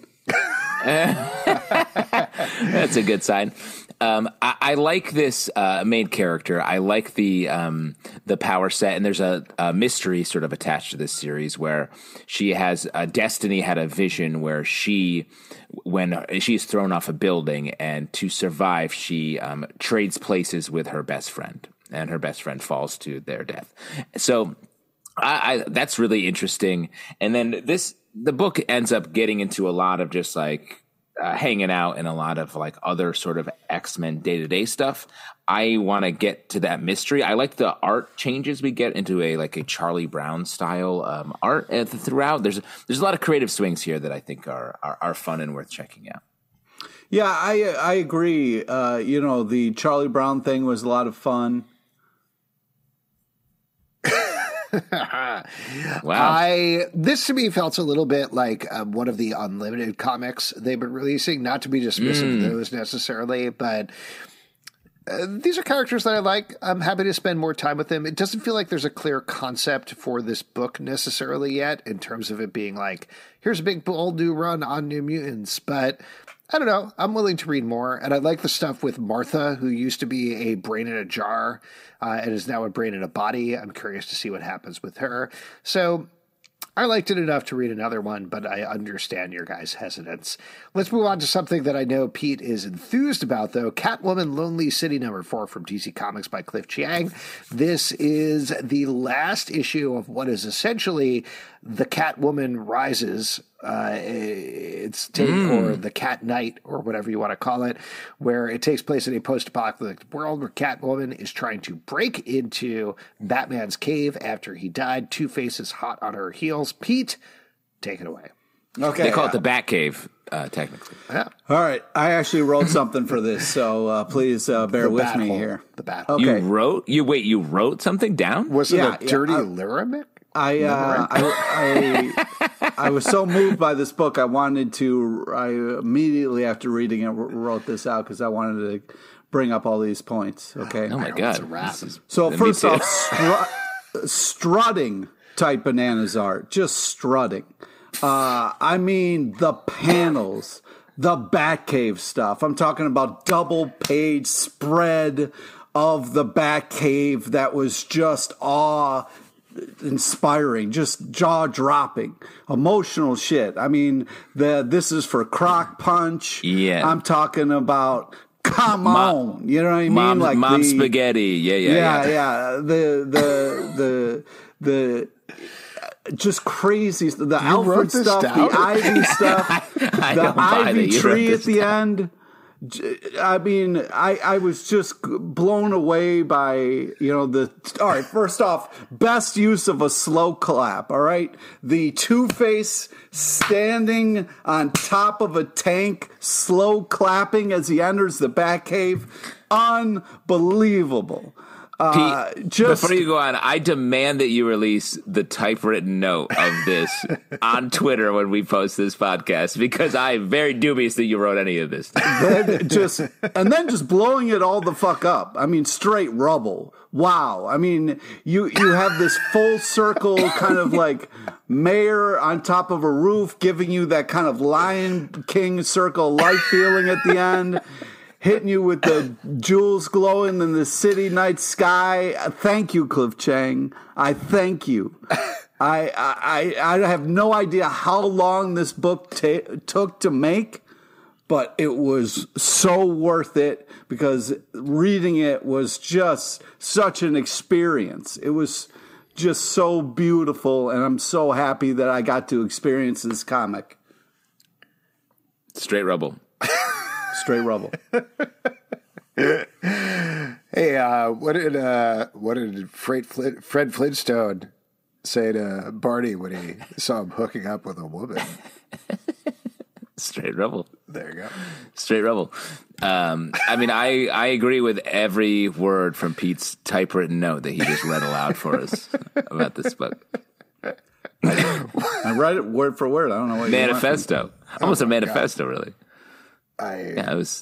Speaker 4: That's a good sign. I like this main character. I like the power set, and there's a mystery sort of attached to this series where she has Destiny had a vision where when she's thrown off a building, and to survive, she trades places with her best friend, and her best friend falls to their death. So that's really interesting. And then the book ends up getting into a lot of just like hanging out and a lot of like other sort of X-Men day-to-day stuff. I want to get to that mystery. I like the art changes we get into a Charlie Brown style art throughout. There's a lot of creative swings here that I think are fun and worth checking out.
Speaker 5: Yeah, I agree. The Charlie Brown thing was a lot of fun.
Speaker 4: Wow.
Speaker 3: This to me felt a little bit like one of the Unlimited comics they've been releasing, not to be dismissive of those necessarily, but these are characters that I like. I'm happy to spend more time with them. It doesn't feel like there's a clear concept for this book necessarily yet in terms of it being like, here's a big bold new run on New Mutants, but I don't know. I'm willing to read more. And I like the stuff with Martha, who used to be a brain in a jar and is now a brain in a body. I'm curious to see what happens with her. So I liked it enough to read another one, but I understand your guys' hesitance. Let's move on to something that I know Pete is enthused about, though. Catwoman Lonely City number 4 from DC Comics by Cliff Chiang. This is the last issue of what is essentially the Catwoman Rises its take, or the Cat Knight, or whatever you want to call it, where it takes place in a post-apocalyptic world where Catwoman is trying to break into Batman's cave after he died. Two-Face is hot on her heels. Pete, take it away.
Speaker 5: Okay,
Speaker 4: they call it the Batcave, technically.
Speaker 3: Yeah.
Speaker 5: All right, I actually wrote something for this, so please bear with me here.
Speaker 3: The Bat.
Speaker 5: Okay.
Speaker 4: You wrote something down?
Speaker 3: Was it a dirty lyric?
Speaker 5: I was so moved by this book. I immediately after reading it wrote this out because I wanted to bring up all these points. Okay.
Speaker 4: Oh my God.
Speaker 5: So first off, strutting type bananas art, just strutting. I mean the panels, the Batcave stuff. I'm talking about double page spread of the Batcave that was just inspiring, just jaw-dropping, emotional shit. I mean, this is for Croc Punch.
Speaker 4: Yeah.
Speaker 5: I'm talking about, come on. You know what I mean?
Speaker 4: Like Mom Spaghetti. Yeah.
Speaker 5: The just crazy, the Alfred stuff, the Ivy stuff, the Ivy tree at the end. I mean, I was just blown away by, all right, first off, best use of a slow clap, all right? The Two-Face standing on top of a tank, slow clapping as he enters the Batcave. Unbelievable.
Speaker 4: Pete, before you go on, I demand that you release the typewritten note of this on Twitter when we post this podcast, because I'm very dubious that you wrote any of this.
Speaker 5: And then just blowing it all the fuck up. I mean, straight rubble. Wow. I mean, you have this full circle kind of like mayor on top of a roof giving you that kind of Lion King circle light feeling at the end. Hitting you with the jewels glowing in the city night sky. Thank you, Cliff Chiang. I thank you. I have no idea how long this book took to make, but it was so worth it because reading it was just such an experience. It was just so beautiful, and I'm so happy that I got to experience this comic.
Speaker 4: Straight rubble.
Speaker 5: Straight rubble.
Speaker 3: Hey, what did Fred Flintstone say to Barney when he saw him hooking up with a woman?
Speaker 4: Straight rubble.
Speaker 3: There you go.
Speaker 4: Straight rubble. I mean, I agree with every word from Pete's typewritten note that he just read aloud for us about this book.
Speaker 5: I read it word for word. I don't know what
Speaker 4: manifesto. Almost a manifesto,
Speaker 3: God.
Speaker 4: really. Yeah, it was.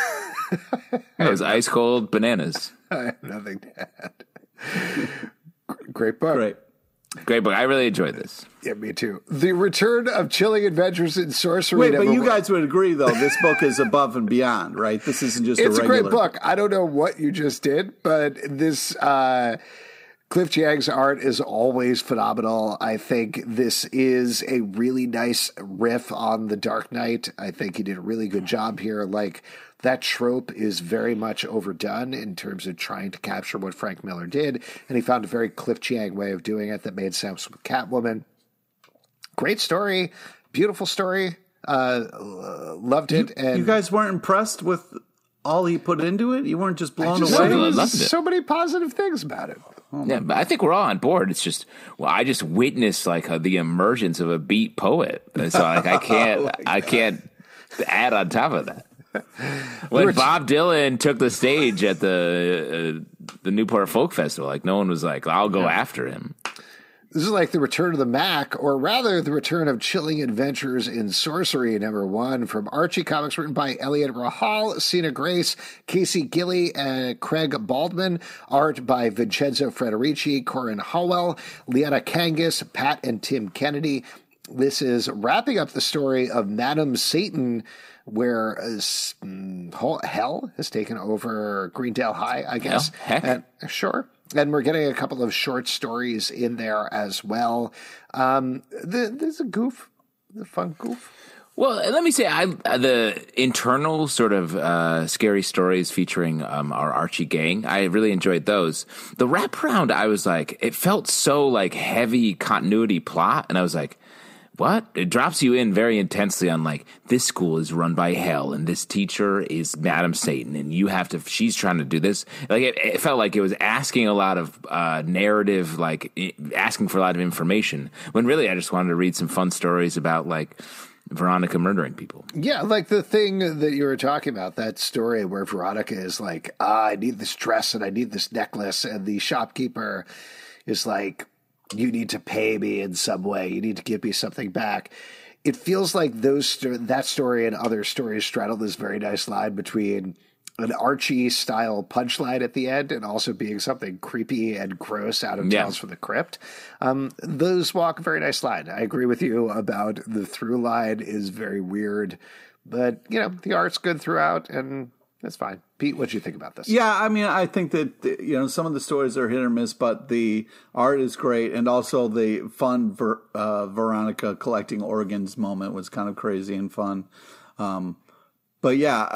Speaker 4: It was ice cold bananas.
Speaker 3: I have nothing to add. Great book.
Speaker 4: Great book. I really enjoyed this.
Speaker 3: Yeah, me too. The Return of Chilling Adventures in Sorcery.
Speaker 5: Wait, but you guys would agree, though, this book is above and beyond, right? This isn't just
Speaker 3: it's
Speaker 5: a regular...
Speaker 3: It's a great book. I don't know what you just did, but this... Cliff Chiang's art is always phenomenal. I think this is a really nice riff on The Dark Knight. I think he did a really good job here. Like, that trope is very much overdone in terms of trying to capture what Frank Miller did, and he found a very Cliff Chiang way of doing it that made sense with Catwoman. Great story, beautiful story. Loved it. And
Speaker 5: you guys weren't impressed with all he put into it? You weren't just blown away?
Speaker 3: So many positive things about it.
Speaker 4: Yeah, but I think we're all on board. It's just, well, I just witnessed like the emergence of a beat poet, and so like I can't add on top of that. When Bob Dylan took the stage at the Newport Folk Festival, like no one was like, "I'll go after him."
Speaker 3: This is like the return of the Mac, or rather the return of Chilling Adventures in Sorcery, #1 from Archie Comics, written by Elliot Rahal, Sina Grace, Casey Gilly, and Craig Baldwin. Art by Vincenzo Frederici, Corin Howell, Liana Kangas, Pat and Tim Kennedy. This is wrapping up the story of Madam Satan, where hell has taken over Greendale High, I guess.
Speaker 4: Heck.
Speaker 3: Sure. And we're getting a couple of short stories in there as well. There's a fun goof.
Speaker 4: Well, let me say, the internal sort of scary stories featuring our Archie gang, I really enjoyed those. The wraparound, I was like, it felt so like heavy continuity plot, and I was like, what? It drops you in very intensely on like, this school is run by hell and this teacher is Madam Satan and she's trying to do this. Like it felt like it was asking a lot of narrative, like asking for a lot of information, when really I just wanted to read some fun stories about like Veronica murdering people.
Speaker 3: Yeah, like the thing that you were talking about, that story where Veronica is like, I need this dress and I need this necklace, and the shopkeeper is like, you need to pay me in some way. You need to give me something back. It feels like that story and other stories straddle this very nice line between an Archie-style punchline at the end and also being something creepy and gross out of Tales from the Crypt. Those walk a very nice line. I agree with you about the through line is very weird, but, the art's good throughout, and that's fine. Pete, what do you think about this?
Speaker 5: Yeah, I mean, I think that, some of the stories are hit or miss, but the art is great. And also the fun Veronica collecting organs moment was kind of crazy and fun. But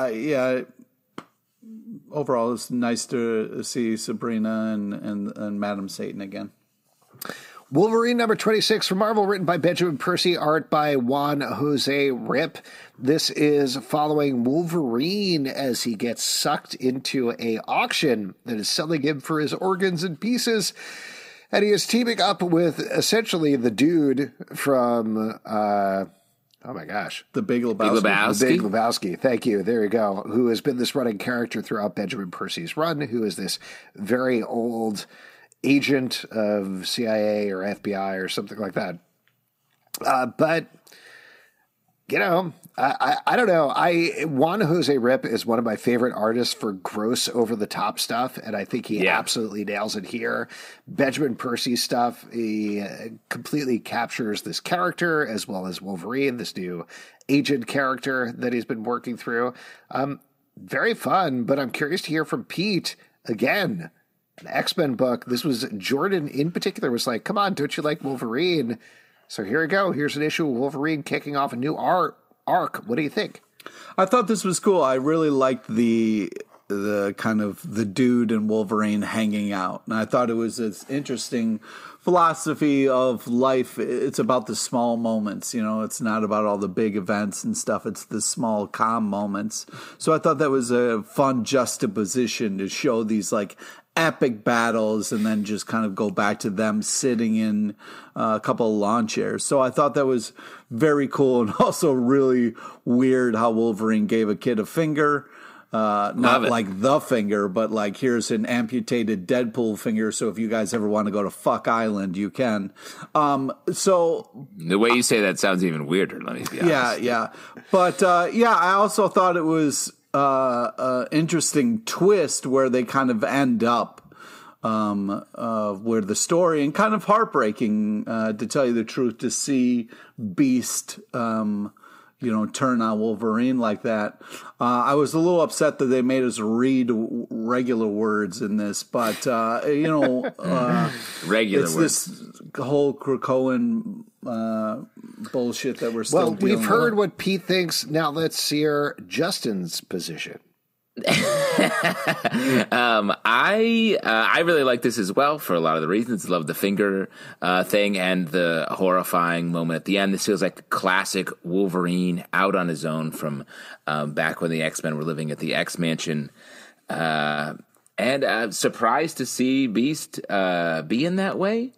Speaker 5: overall, it's nice to see Sabrina and Madam Satan again.
Speaker 3: Wolverine #26 from Marvel, written by Benjamin Percy, art by Juan Jose Rip. This is following Wolverine as he gets sucked into an auction that is selling him for his organs and pieces. And he is teaming up with essentially the dude from, oh my gosh.
Speaker 5: The Big Lebowski.
Speaker 3: The Big Lebowski. Thank you. There you go. Who has been this running character throughout Benjamin Percy's run, who is this very old agent of CIA or FBI or something like that. But, I don't know. Juan Jose Rip is one of my favorite artists for gross over-the-top stuff, and I think he absolutely nails it here. Benjamin Percy stuff, he completely captures this character as well as Wolverine, this new agent character that he's been working through. Very fun, but I'm curious to hear from Pete again. An X-Men book. This was Jordan in particular was like, come on, don't you like Wolverine? So here we go. Here's an issue of Wolverine kicking off a new arc. What do you think?
Speaker 5: I thought this was cool. I really liked the kind of the dude and Wolverine hanging out, and I thought it was this interesting philosophy of life. It's about the small moments, it's not about all the big events and stuff. It's the small calm moments. So I thought that was a fun juxtaposition to show these like epic battles and then just kind of go back to them sitting in a couple of lawn chairs. So I thought that was very cool, and also really weird how Wolverine gave a kid a finger. Not like the finger, but like here's an amputated Deadpool finger. So if you guys ever want to go to Fuck Island, you can. So
Speaker 4: the way you say that sounds even weirder. Let me be honest.
Speaker 5: Yeah. But I also thought it was an interesting twist where they kind of end up where the story, and kind of heartbreaking to tell you the truth, to see Beast turn on Wolverine like that. I was a little upset that they made us read regular words in this, but
Speaker 4: regular
Speaker 5: it's
Speaker 4: words.
Speaker 5: This whole Krakoan bullshit that we're still.
Speaker 3: Well, we've heard what Pete thinks. Now let's hear Justin's position.
Speaker 4: I really like this as well for a lot of the reasons. Love the finger thing and the horrifying moment at the end. This feels like the classic Wolverine out on his own from back when the X-Men were living at the X-Mansion. And surprised to see Beast be in that way.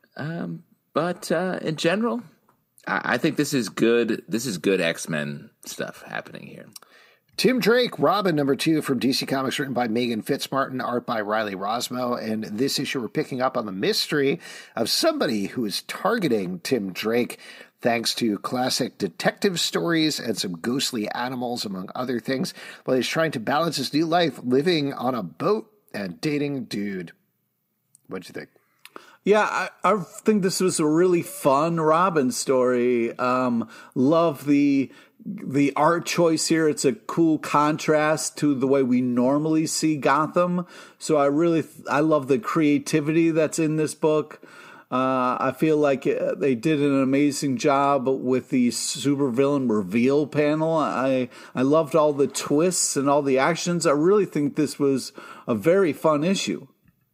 Speaker 4: But in general, I think this is good. This is good X-Men stuff happening here.
Speaker 3: Tim Drake, Robin, number 2 from DC Comics, written by Megan Fitzmartin, art by Riley Rosmo. And this issue, we're picking up on the mystery of somebody who is targeting Tim Drake, thanks to classic detective stories and some ghostly animals, among other things, while he's trying to balance his new life living on a boat and dating dude. What'd you think?
Speaker 5: Yeah, I think this was a really fun Robin story. Love the art choice here. It's a cool contrast to the way we normally see Gotham. So I love the creativity that's in this book. I feel like they did an amazing job with the supervillain reveal panel. I loved all the twists and all the actions. I really think this was a very fun issue.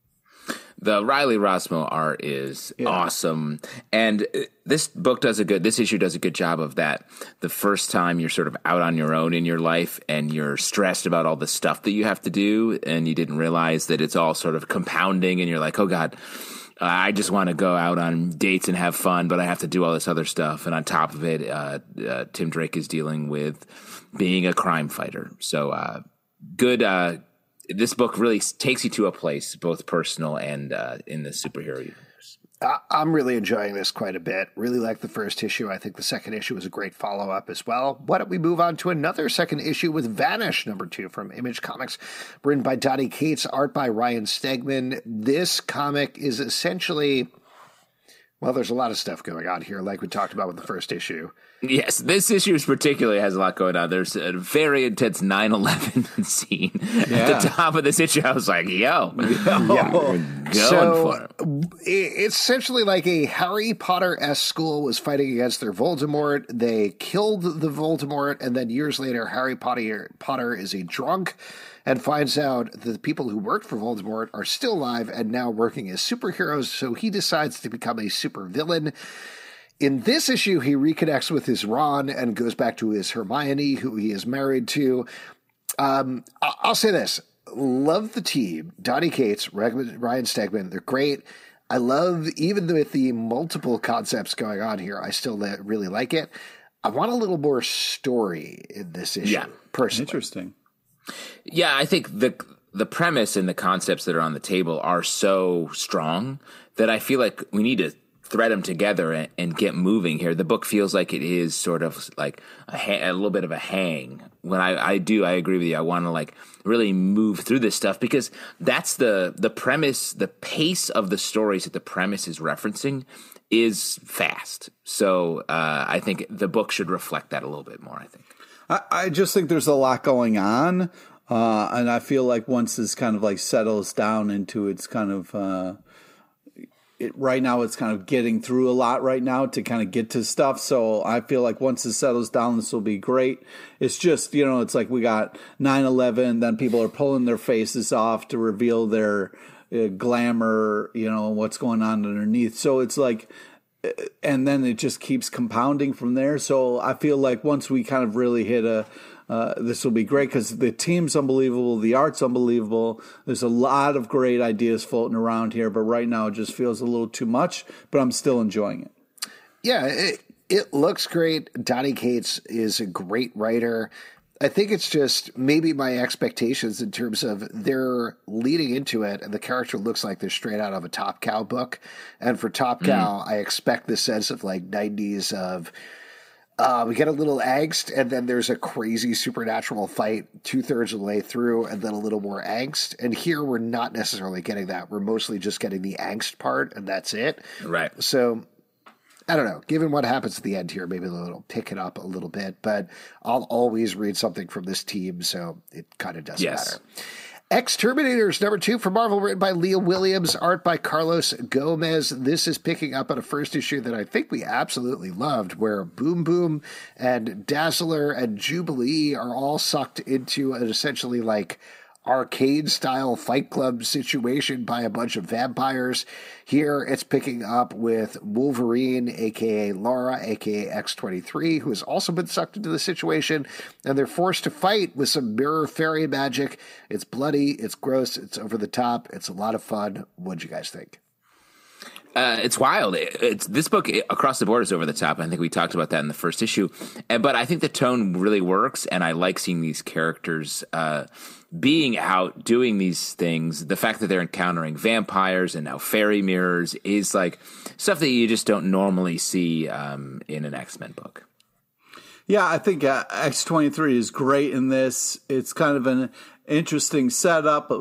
Speaker 4: The Riley Rosmo art is awesome, and this issue does a good job of that. The first time you're sort of out on your own in your life and you're stressed about all the stuff that you have to do, and you didn't realize that it's all sort of compounding, and you're like, oh God, I just want to go out on dates and have fun, but I have to do all this other stuff. And on top of it, Tim Drake is dealing with being a crime fighter. So good. This book really takes you to a place, both personal and in the superhero universe.
Speaker 3: I'm really enjoying this quite a bit. Really like the first issue. I think the second issue was a great follow-up as well. Why don't we move on to another second issue with Vanish, number 2 from Image Comics, written by Donny Cates, art by Ryan Stegman. This comic is essentially... Well, there's a lot of stuff going on here, like we talked about with the first issue.
Speaker 4: Yes, this issue particularly has a lot going on. There's a very intense 9/11 scene at the top of this issue. I was like, yo, going for it.
Speaker 3: It's essentially like a Harry Potter-esque school was fighting against their Voldemort. They killed the Voldemort, and then years later, Harry Potter is a drunk and finds out that the people who worked for Voldemort are still alive and now working as superheroes, so he decides to become a supervillain. In this issue, he reconnects with his Ron and goes back to his Hermione, who he is married to. I'll say this. Love the team. Donny Cates, Ryan Stegman, they're great. I love, even with the multiple concepts going on here, I still really like it. I want a little more story in this issue, personally.
Speaker 5: Interesting.
Speaker 4: Yeah, I think the premise and the concepts that are on the table are so strong that I feel like we need to thread them together and get moving here. The book feels like it is sort of like a little bit of a hang. When I agree with you. I want to like really move through this stuff because that's the premise, the pace of the stories that the premise is referencing is fast. So I think the book should reflect that a little bit more, I think.
Speaker 5: I just think there's a lot going on, and I feel like once this kind of like settles down into its kind of right now it's kind of getting through a lot right now to kind of get to stuff. So I feel like once it settles down, this will be great. It's just, it's like we got 9/11, then people are pulling their faces off to reveal their glamour, what's going on underneath. So it's like, and then it just keeps compounding from there. So I feel like once we kind of really hit this will be great because the team's unbelievable, the art's unbelievable. There's a lot of great ideas floating around here, but right now it just feels a little too much, but I'm still enjoying it.
Speaker 3: Yeah, it looks great. Donny Cates is a great writer. I think it's just maybe my expectations in terms of they're leading into it, and the character looks like they're straight out of a Top Cow book. And for Top Cow, I expect the sense of like 90s of we get a little angst, and then there's a crazy supernatural fight 2/3 of the way through, and then a little more angst. And here we're not necessarily getting that. We're mostly just getting the angst part, and that's it.
Speaker 4: Right.
Speaker 3: So I don't know. Given what happens at the end here, maybe they'll pick it up a little bit. But I'll always read something from this team, so it kind of doesn't matter. Exterminators #2 from Marvel, written by Leah Williams, art by Carlos Gomez. This is picking up on a first issue that I think we absolutely loved, where Boom Boom and Dazzler and Jubilee are all sucked into an essentially like arcade-style Fight Club situation by a bunch of vampires. Here, it's picking up with Wolverine, a.k.a. Laura, a.k.a. X-23, who has also been sucked into the situation, and they're forced to fight with some mirror fairy magic. It's bloody, it's gross, it's over the top, it's a lot of fun. What'd you guys think?
Speaker 4: It's wild. This book across the board is over the top. I think we talked about that in the first issue, but I think the tone really works, and I like seeing these characters being out doing these things. The fact that they're encountering vampires and now fairy mirrors is like stuff that you just don't normally see in an X-Men book.
Speaker 5: Yeah, I think X-23 is great in this. It's kind of an interesting setup,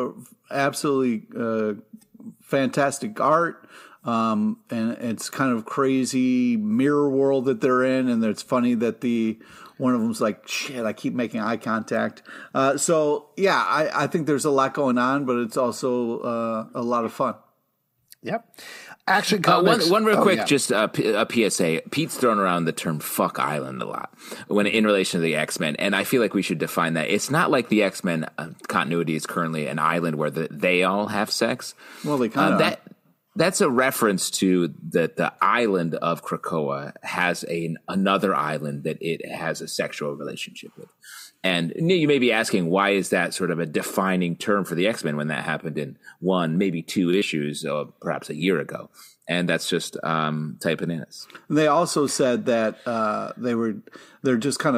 Speaker 5: absolutely fantastic art. And it's kind of crazy mirror world that they're in, and it's funny that one of them's like, shit, I keep making eye contact. So yeah, I think there's a lot going on, but it's also a lot of fun.
Speaker 3: Yep. Action Comics.
Speaker 4: One real quick, just a PSA. Pete's thrown around the term "fuck island" a lot when in relation to the X-Men, and I feel like we should define that. It's not like the X-Men continuity is currently an island where they all have sex.
Speaker 5: Well, they kind of
Speaker 4: That's a reference to the island of Krakoa has another island that it has a sexual relationship with. And you may be asking, why is that sort of a defining term for the X-Men when that happened in one, maybe two issues, perhaps a year ago? And that's just type bananas.
Speaker 5: They also said that they're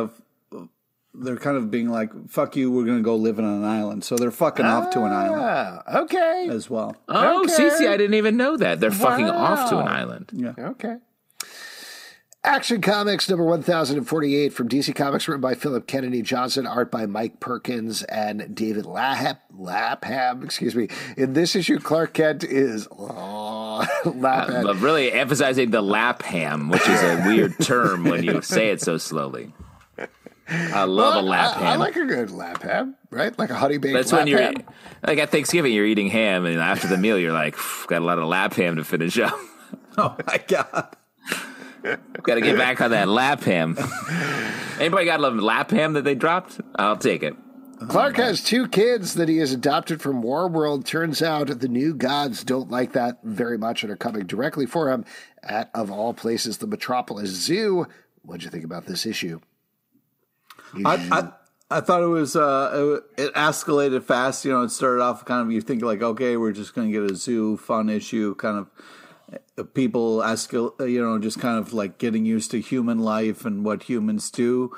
Speaker 5: kind of being like, fuck you, we're going to go live on an island. So they're fucking off to an island.
Speaker 3: Okay.
Speaker 5: As well.
Speaker 4: Oh,
Speaker 3: okay.
Speaker 4: Cece, I didn't even know that. They're fucking off to an island.
Speaker 5: Yeah.
Speaker 3: Okay. Action Comics number 1048 from DC Comics, written by Philip Kennedy Johnson, art by Mike Perkins and David Lapham. Excuse me. In this issue, Clark Kent is Lapham.
Speaker 4: I'm really emphasizing the Lapham, which is a weird term when you say it so slowly. I love a lap ham.
Speaker 3: I like a good lap ham, right? Like a honey baked
Speaker 4: That's
Speaker 3: lap
Speaker 4: when you're
Speaker 3: ham.
Speaker 4: like at Thanksgiving, you're eating ham, and after the meal, you're like, got a lot of lap ham to finish up.
Speaker 5: Oh my god!
Speaker 4: Got to get back on that lap ham. Anybody got a lap ham that they dropped? I'll take it.
Speaker 3: Clark has two kids that he has adopted from Warworld. Turns out the new gods don't like that very much and are coming directly for him at, of all places, the Metropolis Zoo. What'd you think about this issue?
Speaker 5: I thought it was it escalated fast. It started off kind of, you think like, okay, we're just going to get a zoo fun issue, kind of people just kind of like getting used to human life and what humans do.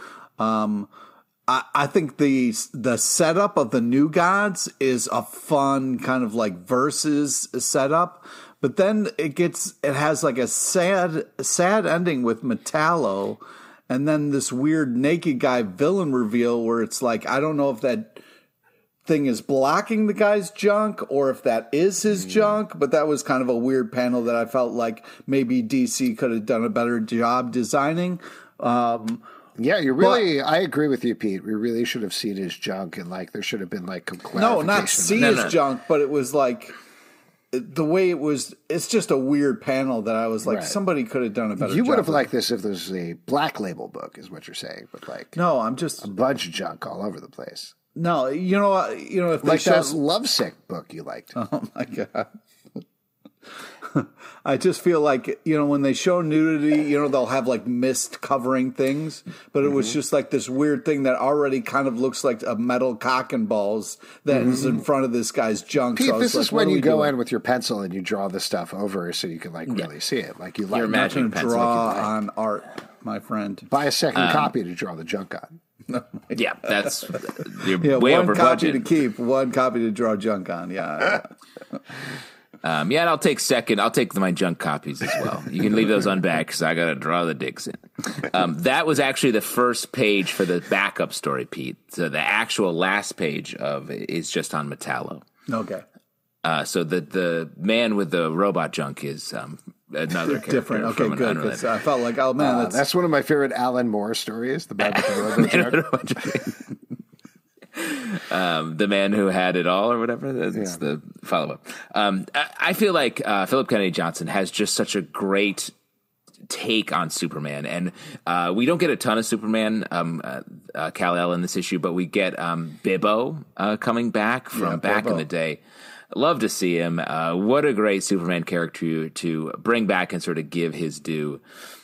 Speaker 5: I think the setup of the new gods is a fun kind of like versus setup, but then it has like a sad ending with Metallo. And then this weird naked guy villain reveal where it's like, I don't know if that thing is blocking the guy's junk or if that is his junk, but that was kind of a weird panel that I felt like maybe DC could have done a better job designing.
Speaker 3: Yeah, I agree with you, Pete. We really should have seen his junk, and like there should have been like clarification.
Speaker 5: No, not see his junk, but it was like the way it was, it's just a weird panel that I was like, somebody could have done a better job.
Speaker 3: You would have liked this if this was a Black Label book, is what you're saying. But like,
Speaker 5: no, I'm just
Speaker 3: a bunch of junk all over the place.
Speaker 5: No, if they
Speaker 3: like that Lovesick book you liked.
Speaker 5: Oh my God. I just feel like, when they show nudity, they'll have like mist covering things, but it was just like this weird thing that already kind of looks like a metal cock and balls that is in front of this guy's junk.
Speaker 3: Pete,
Speaker 5: so
Speaker 3: this is when you go in with your pencil and you draw the stuff over so you can really see it. Like you're
Speaker 5: imagining draw on art, my friend.
Speaker 3: Buy a second copy to draw the junk on.
Speaker 2: Yeah, that's you're way over budget.
Speaker 5: One copy to keep, one copy to draw junk on. Yeah.
Speaker 2: And I'll take my junk copies as well. You can leave those unbacked because I got to draw the dicks in. That was actually the first page for the backup story, Pete. So the actual last page of it is just on Metallo.
Speaker 5: Okay.
Speaker 2: So the man with the robot junk is another character.
Speaker 5: Different. Okay, good. I felt like, oh man,
Speaker 3: that's one of my favorite Alan Moore stories. The man with the robot junk.
Speaker 2: The man who had it all, or whatever. That's the follow-up. I feel like Philip Kennedy Johnson has just such a great take on Superman, and we don't get a ton of Superman Kal-El in this issue, but we get Bibbo coming back from back in the day. Love to see him. What a great Superman character to bring back and sort of give his due.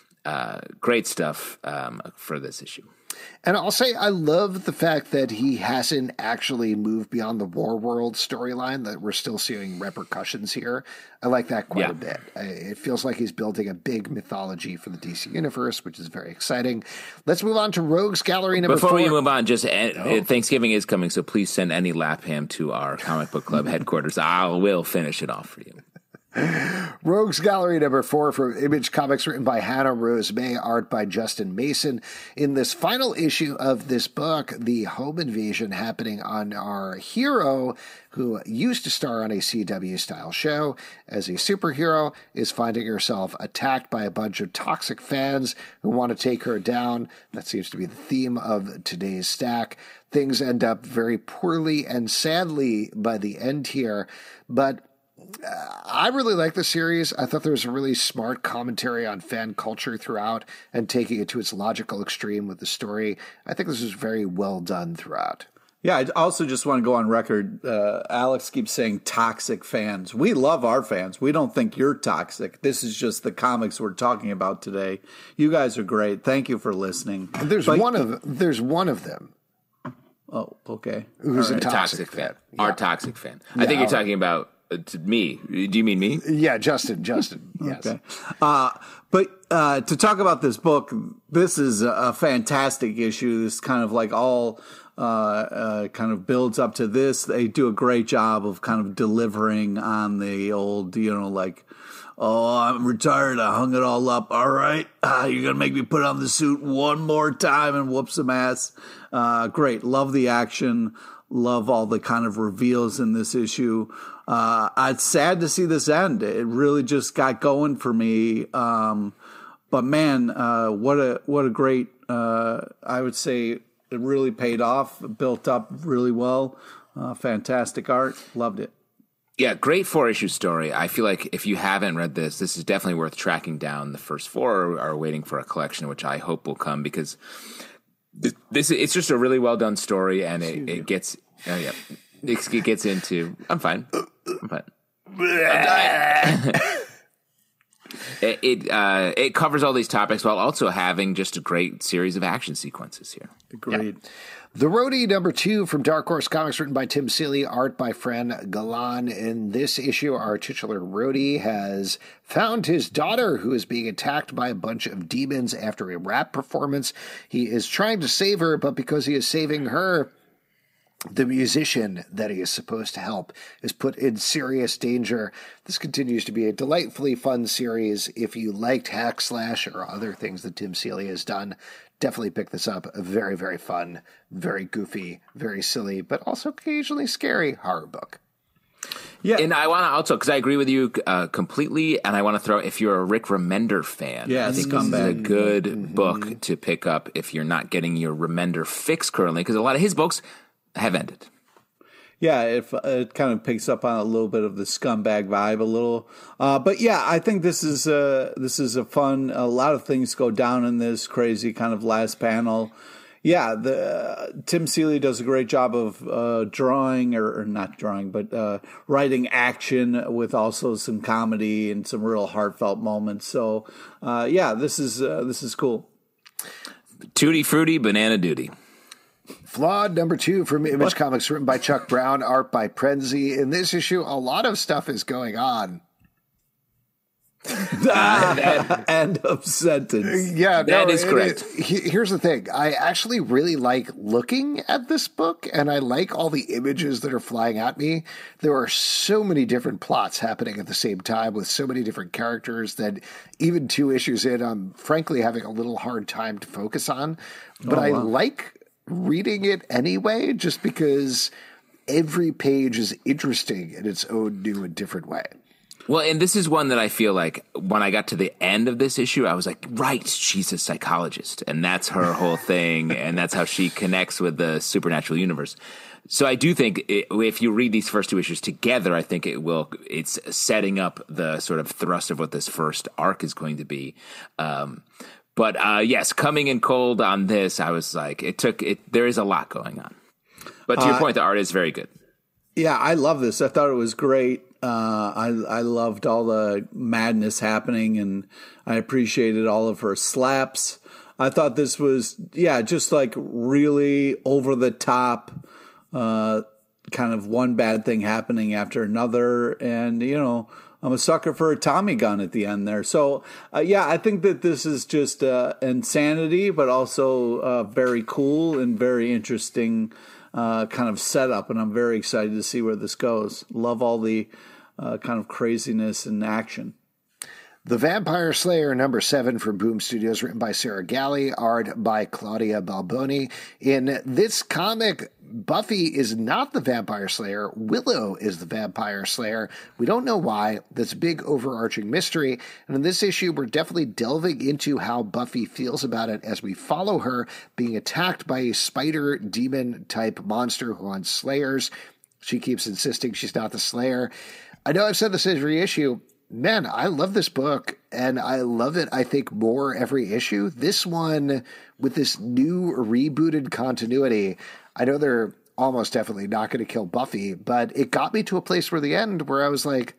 Speaker 2: Great stuff for this issue.
Speaker 3: And I'll say I love the fact that he hasn't actually moved beyond the War World storyline, that we're still seeing repercussions here. I like that quite a bit. It feels like he's building a big mythology for the DC Universe, which is very exciting. Let's move on to Rogues Gallery number 4.
Speaker 2: Before we move on, Thanksgiving is coming, so please send any Lapham to our comic book club headquarters. I will finish it off for you.
Speaker 3: Rogues Gallery number 4 from Image Comics, written by Hannah Rose May, art by Justin Mason. In this final issue of this book, the home invasion happening on our hero, who used to star on a CW-style show as a superhero, is finding herself attacked by a bunch of toxic fans who want to take her down. That seems to be the theme of today's stack. Things end up very poorly and sadly by the end here, but I really like the series. I thought there was a really smart commentary on fan culture throughout and taking it to its logical extreme with the story. I think this was very well done throughout.
Speaker 5: Yeah, I also just want to go on record. Alex keeps saying toxic fans. We love our fans. We don't think you're toxic. This is just the comics we're talking about today. You guys are great. Thank you for listening.
Speaker 3: There's one of them.
Speaker 5: Oh, okay.
Speaker 3: Who's a toxic fan?
Speaker 2: Yeah. Our toxic fan. I think you're talking about to me. Do you mean me?
Speaker 3: Yeah, Justin, yes.
Speaker 5: Okay. But to talk about this book, this is a fantastic issue. This kind of like all kind of builds up to this. They do a great job of kind of delivering on the old, like, oh, I'm retired. I hung it all up. All right. You're going to make me put on the suit one more time and whoop some ass. Great. Love the action. Love all the kind of reveals in this issue. It's sad to see this end. It really just got going for me. But man, what a great, I would say it really paid off, built up really well. Fantastic art. Loved it.
Speaker 2: Yeah, great 4-issue story. I feel like if you haven't read this is definitely worth tracking down the first 4 or waiting for a collection, which I hope will come, because it's just a really well done story, and it gets it gets into. I'm fine. It covers all these topics while also having just a great series of action sequences here.
Speaker 5: Agreed.
Speaker 3: Yeah. The Roadie number 2 from Dark Horse Comics, written by Tim Seeley, art by Fran Galan. In this issue, our titular Roadie has found his daughter, who is being attacked by a bunch of demons after a rap performance. He is trying to save her, but because he is saving her, the musician that he is supposed to help is put in serious danger. This continues to be a delightfully fun series. If you liked Hack Slash or other things that Tim Seeley has done, definitely pick this up. A very, very fun, very goofy, very silly, but also occasionally scary horror book.
Speaker 2: Yeah, and I want to also, because I agree with you completely, and I want to throw, if you're a Rick Remender fan, I think this is a good book to pick up if you're not getting your Remender fix currently, because a lot of his books have ended.
Speaker 5: yeah, it kind of picks up on a little bit of the scumbag vibe a little. But yeah, I think this is a fun. A lot of things go down in this crazy kind of last panel. Yeah, Tim Seeley does a great job of drawing, or not drawing, but writing action with also some comedy and some real heartfelt moments. So yeah, this is cool.
Speaker 2: Tutti Frutti Banana Duty.
Speaker 3: Flawed number 2 from Image Comics, written by Chuck Brown, art by Prenzi. In this issue, a lot of stuff is going on.
Speaker 5: End of sentence.
Speaker 3: Yeah,
Speaker 2: that is correct.
Speaker 3: Here's the thing. I actually really like looking at this book, and I like all the images that are flying at me. There are so many different plots happening at the same time with so many different characters that even 2 issues in, I'm frankly having a little hard time to focus on. But I like reading it anyway, just because every page is interesting in its own new and different way.
Speaker 2: Well, and this is one that I feel like when I got to the end of this issue, I was like, right, she's a psychologist, and that's her whole thing, and that's how she connects with the supernatural universe. So I do think if you read these first 2 issues together, I think it's setting up the sort of thrust of what this first arc is going to be. But yes, coming in cold on this, I was like, there is a lot going on. But to your point, the art is very good.
Speaker 5: Yeah, I love this. I thought it was great. I loved all the madness happening, and I appreciated all of her slaps. I thought this was, just like really over the top, kind of one bad thing happening after another. And, I'm a sucker for a Tommy gun at the end there. So, I think that this is just insanity, but also very cool and very interesting kind of setup. And I'm very excited to see where this goes. Love all the kind of craziness and action.
Speaker 3: The Vampire Slayer number 7 from Boom Studios, written by Sarah Galley, art by Claudia Balboni. In this comic, Buffy is not the Vampire Slayer. Willow is the Vampire Slayer. We don't know why. That's a big overarching mystery. And in this issue, we're definitely delving into how Buffy feels about it as we follow her being attacked by a spider demon type monster who wants slayers. She keeps insisting she's not the Slayer. I know I've said this every issue. Man, I love this book, and I love it, I think, more every issue. This one, with this new rebooted continuity, I know they're almost definitely not going to kill Buffy, but it got me to a place where the end where I was like,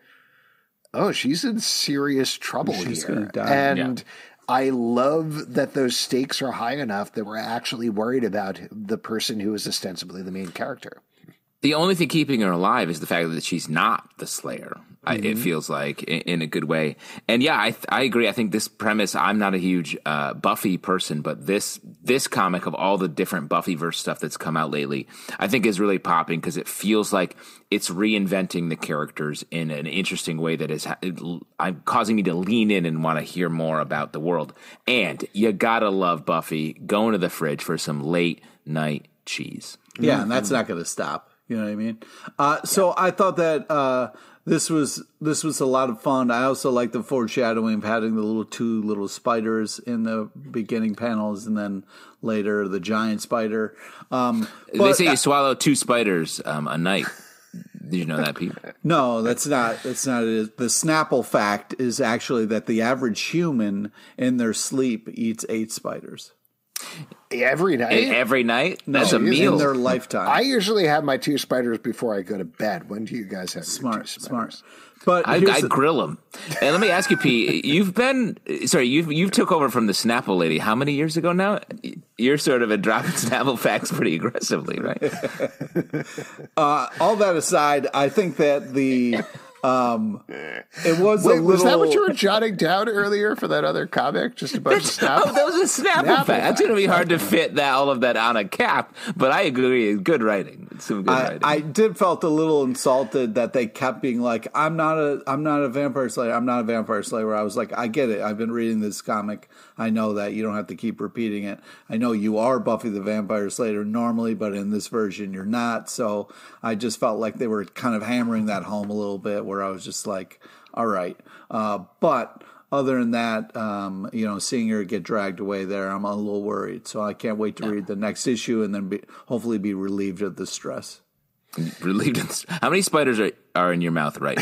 Speaker 3: oh, she's in serious trouble here. And I love that those stakes are high enough that we're actually worried about the person who is ostensibly the main character.
Speaker 2: The only thing keeping her alive is the fact that she's not the Slayer. It feels like in a good way. And yeah, I agree. I think this premise, I'm not a huge Buffy person, but this comic of all the different Buffyverse stuff that's come out lately, I think is really popping because it feels like it's reinventing the characters in an interesting way that is causing me to lean in and want to hear more about the world. And you gotta love Buffy going to the fridge for some late night cheese.
Speaker 5: Yeah, and that's not going to stop. You know what I mean? So I thought that this was a lot of fun. I also like the foreshadowing of having the two little spiders in the beginning panels, and then later the giant spider.
Speaker 2: They say you swallow 2 spiders a night. Did you know that, Pete?
Speaker 5: No, that's not it. The Snapple fact is actually that the average human in their sleep eats 8 spiders.
Speaker 3: Every night?
Speaker 2: Every night?
Speaker 5: No,
Speaker 2: that's a meal.
Speaker 5: In their lifetime.
Speaker 3: I usually have my 2 spiders before I go to bed. When do you guys have your 2 spiders?
Speaker 5: Smart. But
Speaker 2: I grill them. And let me ask you, Pete, you've took over from the Snapple lady. How many years ago now? You're sort of dropping Snapple facts pretty aggressively, right?
Speaker 5: All that aside, I think that it was
Speaker 3: Was that what you were jotting down earlier for that other comic? Just a bunch of Snapple?
Speaker 2: Oh, that was a Snapple fact. That's going to be hard to fit all of that on a cap, but I agree. Good writing. Some good writing.
Speaker 5: I did felt a little insulted that they kept being like, I'm not a vampire slayer. I'm not a vampire slayer. I was like, I get it. I've been reading this comic. I know that. You don't have to keep repeating it. I know you are Buffy the Vampire Slayer normally, but in this version you're not. So I just felt like they were kind of hammering that home a little bit, where I was just like, all right. But other than that, seeing her get dragged away there, I'm a little worried. So I can't wait to read the next issue and then hopefully be relieved of the stress.
Speaker 2: Relieved. How many spiders are in your mouth right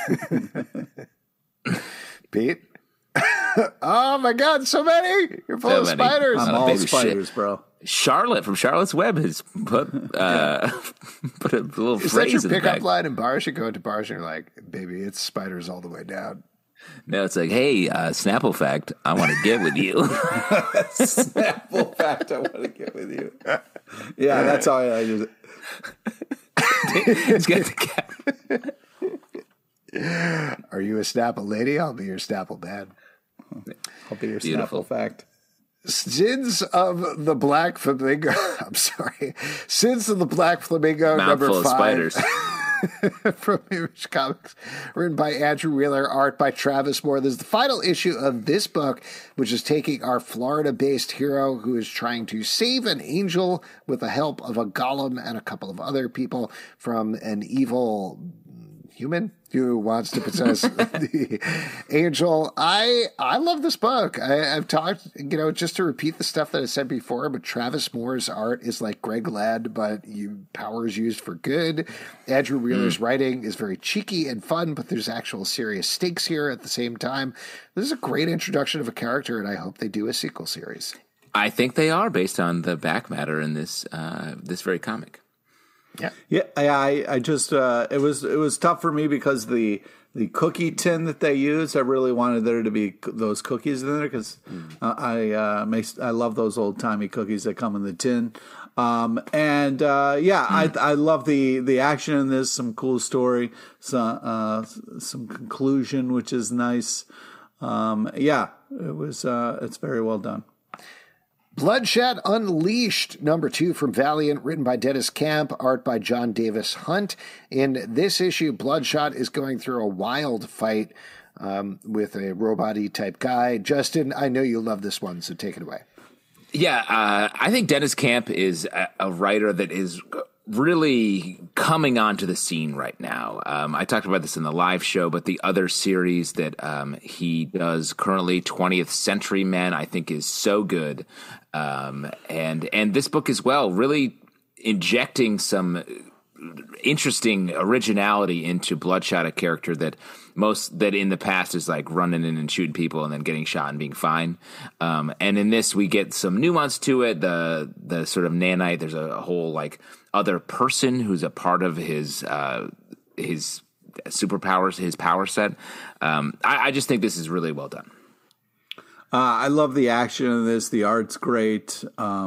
Speaker 2: now?
Speaker 3: Pete? Oh my God, so many! You're full of spiders.
Speaker 5: I'm all spiders, bro.
Speaker 2: Charlotte from Charlotte's Web has put a little
Speaker 3: Is
Speaker 2: phrase
Speaker 3: that
Speaker 2: in
Speaker 3: your
Speaker 2: the
Speaker 3: pickup
Speaker 2: back.
Speaker 3: line in bars? You go into bars and you're like, baby, it's spiders all the way down.
Speaker 2: No, it's like, hey, Snapple fact, I want to get with you.
Speaker 5: Snapple fact, I want to get with you. Yeah, that's how I use it.
Speaker 2: It's got the cat.
Speaker 3: Are you a Snapple lady? I'll be your Snapple man.
Speaker 5: I'll be your
Speaker 2: Beautiful.
Speaker 5: Snapple fact.
Speaker 3: Sins of the Black Flamingo. I'm sorry. Sins of the Black Flamingo, number
Speaker 2: Mouthful of
Speaker 3: 5.
Speaker 2: spiders.
Speaker 3: From Image Comics, written by Andrew Wheeler, art by Travis Moore. This is the final issue of this book, which is taking our Florida-based hero who is trying to save an angel with the help of a golem and a couple of other people from an evil human who wants to possess the angel. I love this book. I've talked, just to repeat the stuff that I said before, but Travis Moore's art is like Greg Land, but powers used for good. Andrew Wheeler's writing is very cheeky and fun, but there's actual serious stakes here at the same time. This is a great introduction of a character, and I hope they do a sequel series.
Speaker 2: I think they are, based on the back matter in this very comic.
Speaker 5: Yeah. I just it was tough for me because the cookie tin that they use, I really wanted there to be those cookies in there because I love those old timey cookies that come in the tin. I love the action in this. Some cool story, some conclusion, which is nice. It's very well done.
Speaker 3: Bloodshot Unleashed, number 2 from Valiant, written by Dennis Camp, art by John Davis Hunt. In this issue, Bloodshot is going through a wild fight with a robot-y type guy. Justin, I know you love this one, so take it away.
Speaker 2: Yeah, I think Dennis Camp is a writer that is really coming onto the scene right now. I talked about this in the live show, but the other series that he does currently, 20th Century Men, I think is so good. And this book as well, really injecting some interesting originality into Bloodshot, a character that in the past is like running in and shooting people and then getting shot and being fine. And in this, we get some nuance to it. The sort of nanite, there's a whole like other person who's a part of his superpowers, his power set. I just think this is really well done.
Speaker 5: I love the action in this. The art's great.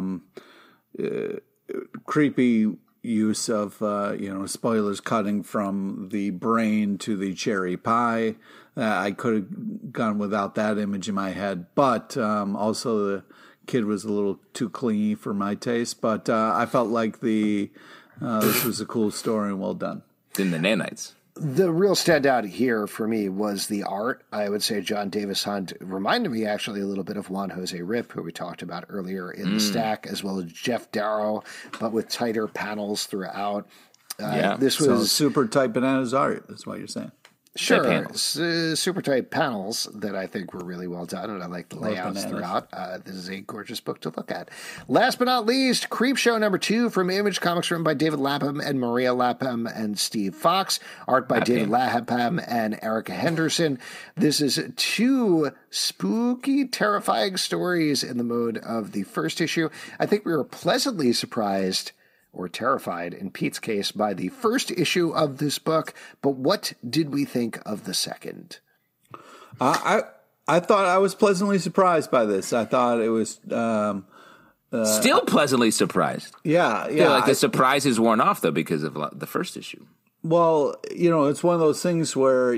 Speaker 5: Creepy use of, spoilers, cutting from the brain to the cherry pie. I could have gone without that image in my head, but also the kid was a little too clingy for my taste. But I felt like this was a cool story and well done.
Speaker 2: In the nanites.
Speaker 3: The real standout here for me was the art. I would say John Davis Hunt reminded me actually a little bit of Juan Jose Rip, who we talked about earlier in the stack, as well as Jeff Darrow, but with tighter panels throughout. This was
Speaker 5: super tight bananas art. That's what you're saying.
Speaker 3: Sure, super tight panels that I think were really well done, and I like the layouts throughout. This is a gorgeous book to look at. Last but not least, Creepshow number 2 from Image Comics, written by David Lapham and Maria Lapham and Steve Fox, art by David Lapham and Erica Henderson. This is 2 spooky, terrifying stories in the mode of the first issue. I think we were pleasantly surprised, or terrified in Pete's case, by the first issue of this book. But what did we think of the second?
Speaker 5: I thought I was pleasantly surprised by this. I thought it was
Speaker 2: still pleasantly surprised.
Speaker 5: Yeah.
Speaker 2: Like the surprise is worn off though because of the first issue.
Speaker 5: Well, it's one of those things where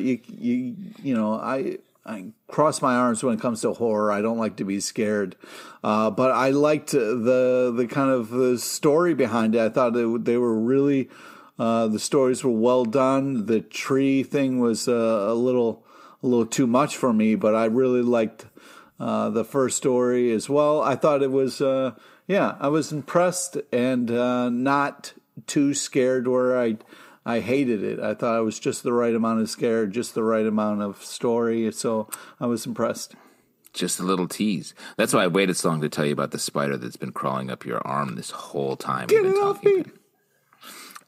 Speaker 5: I cross my arms when it comes to horror. I don't like to be scared, but I liked the kind of the story behind it. I thought they were really the stories were well done. The tree thing was a little too much for me, but I really liked the first story as well. I thought it was I was impressed and not too scared where I hated it. I thought it was just the right amount of scare, just the right amount of story. So I was impressed.
Speaker 2: Just a little tease. That's why I waited so long to tell you about the spider that's been crawling up your arm this whole time.
Speaker 5: Get it off me.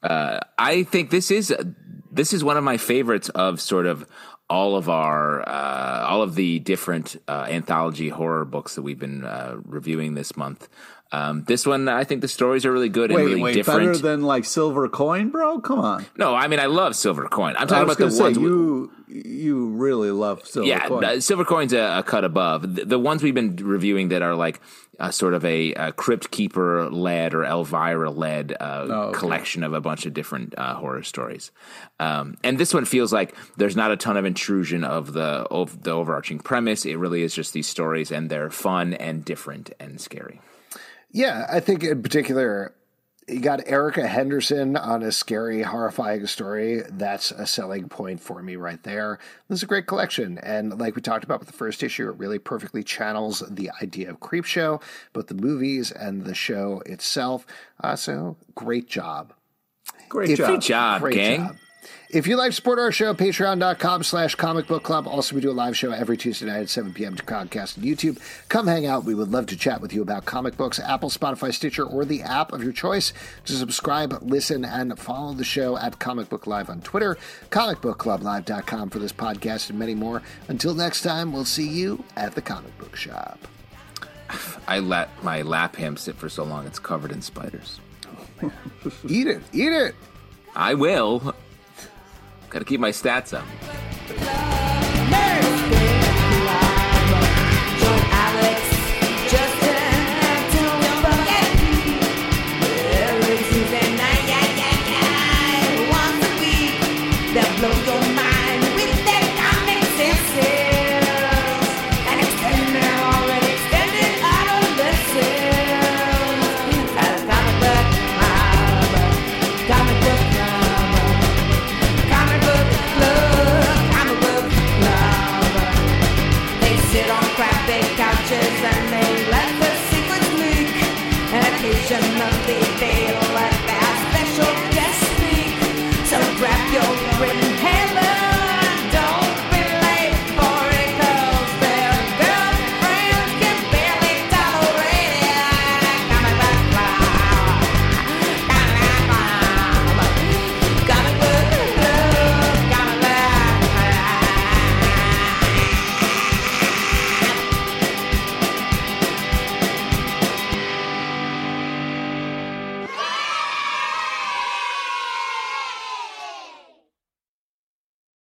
Speaker 2: I think this is one of my favorites of sort of all of the different anthology horror books that we've been reviewing this month. This one, I think the stories are really good and really different.
Speaker 5: Better than like Silver Coin, bro? Come on.
Speaker 2: No, I mean, I love Silver Coin. I'm talking about the ones
Speaker 5: you really love Silver Coin.
Speaker 2: Yeah, Silver Coin's a cut above. The ones we've been reviewing that are like sort of a Crypt Keeper led or Elvira led collection of a bunch of different horror stories. And this one feels like there's not a ton of intrusion of the overarching premise. It really is just these stories, and they're fun and different and scary.
Speaker 3: Yeah, I think in particular, you got Erica Henderson on a scary, horrifying story. That's a selling point for me right there. This is a great collection. And like we talked about with the first issue, it really perfectly channels the idea of Creepshow, both the movies and the show itself. So great job.
Speaker 2: Great job, gang.
Speaker 3: If you'd like to support our show, patreon.com/Comic Book Club. Also, we do a live show every Tuesday night at 7 p.m. to Comcast and YouTube. Come hang out. We would love to chat with you about comic books, Apple, Spotify, Stitcher, or the app of your choice. To subscribe, listen, and follow the show at Comic Book Live on Twitter, comicbookclublive.com for this podcast and many more. Until next time, we'll see you at the comic book shop.
Speaker 2: I let my lap ham sit for so long it's covered in spiders.
Speaker 3: Oh, Eat it.
Speaker 2: I will. Got to keep my stats up.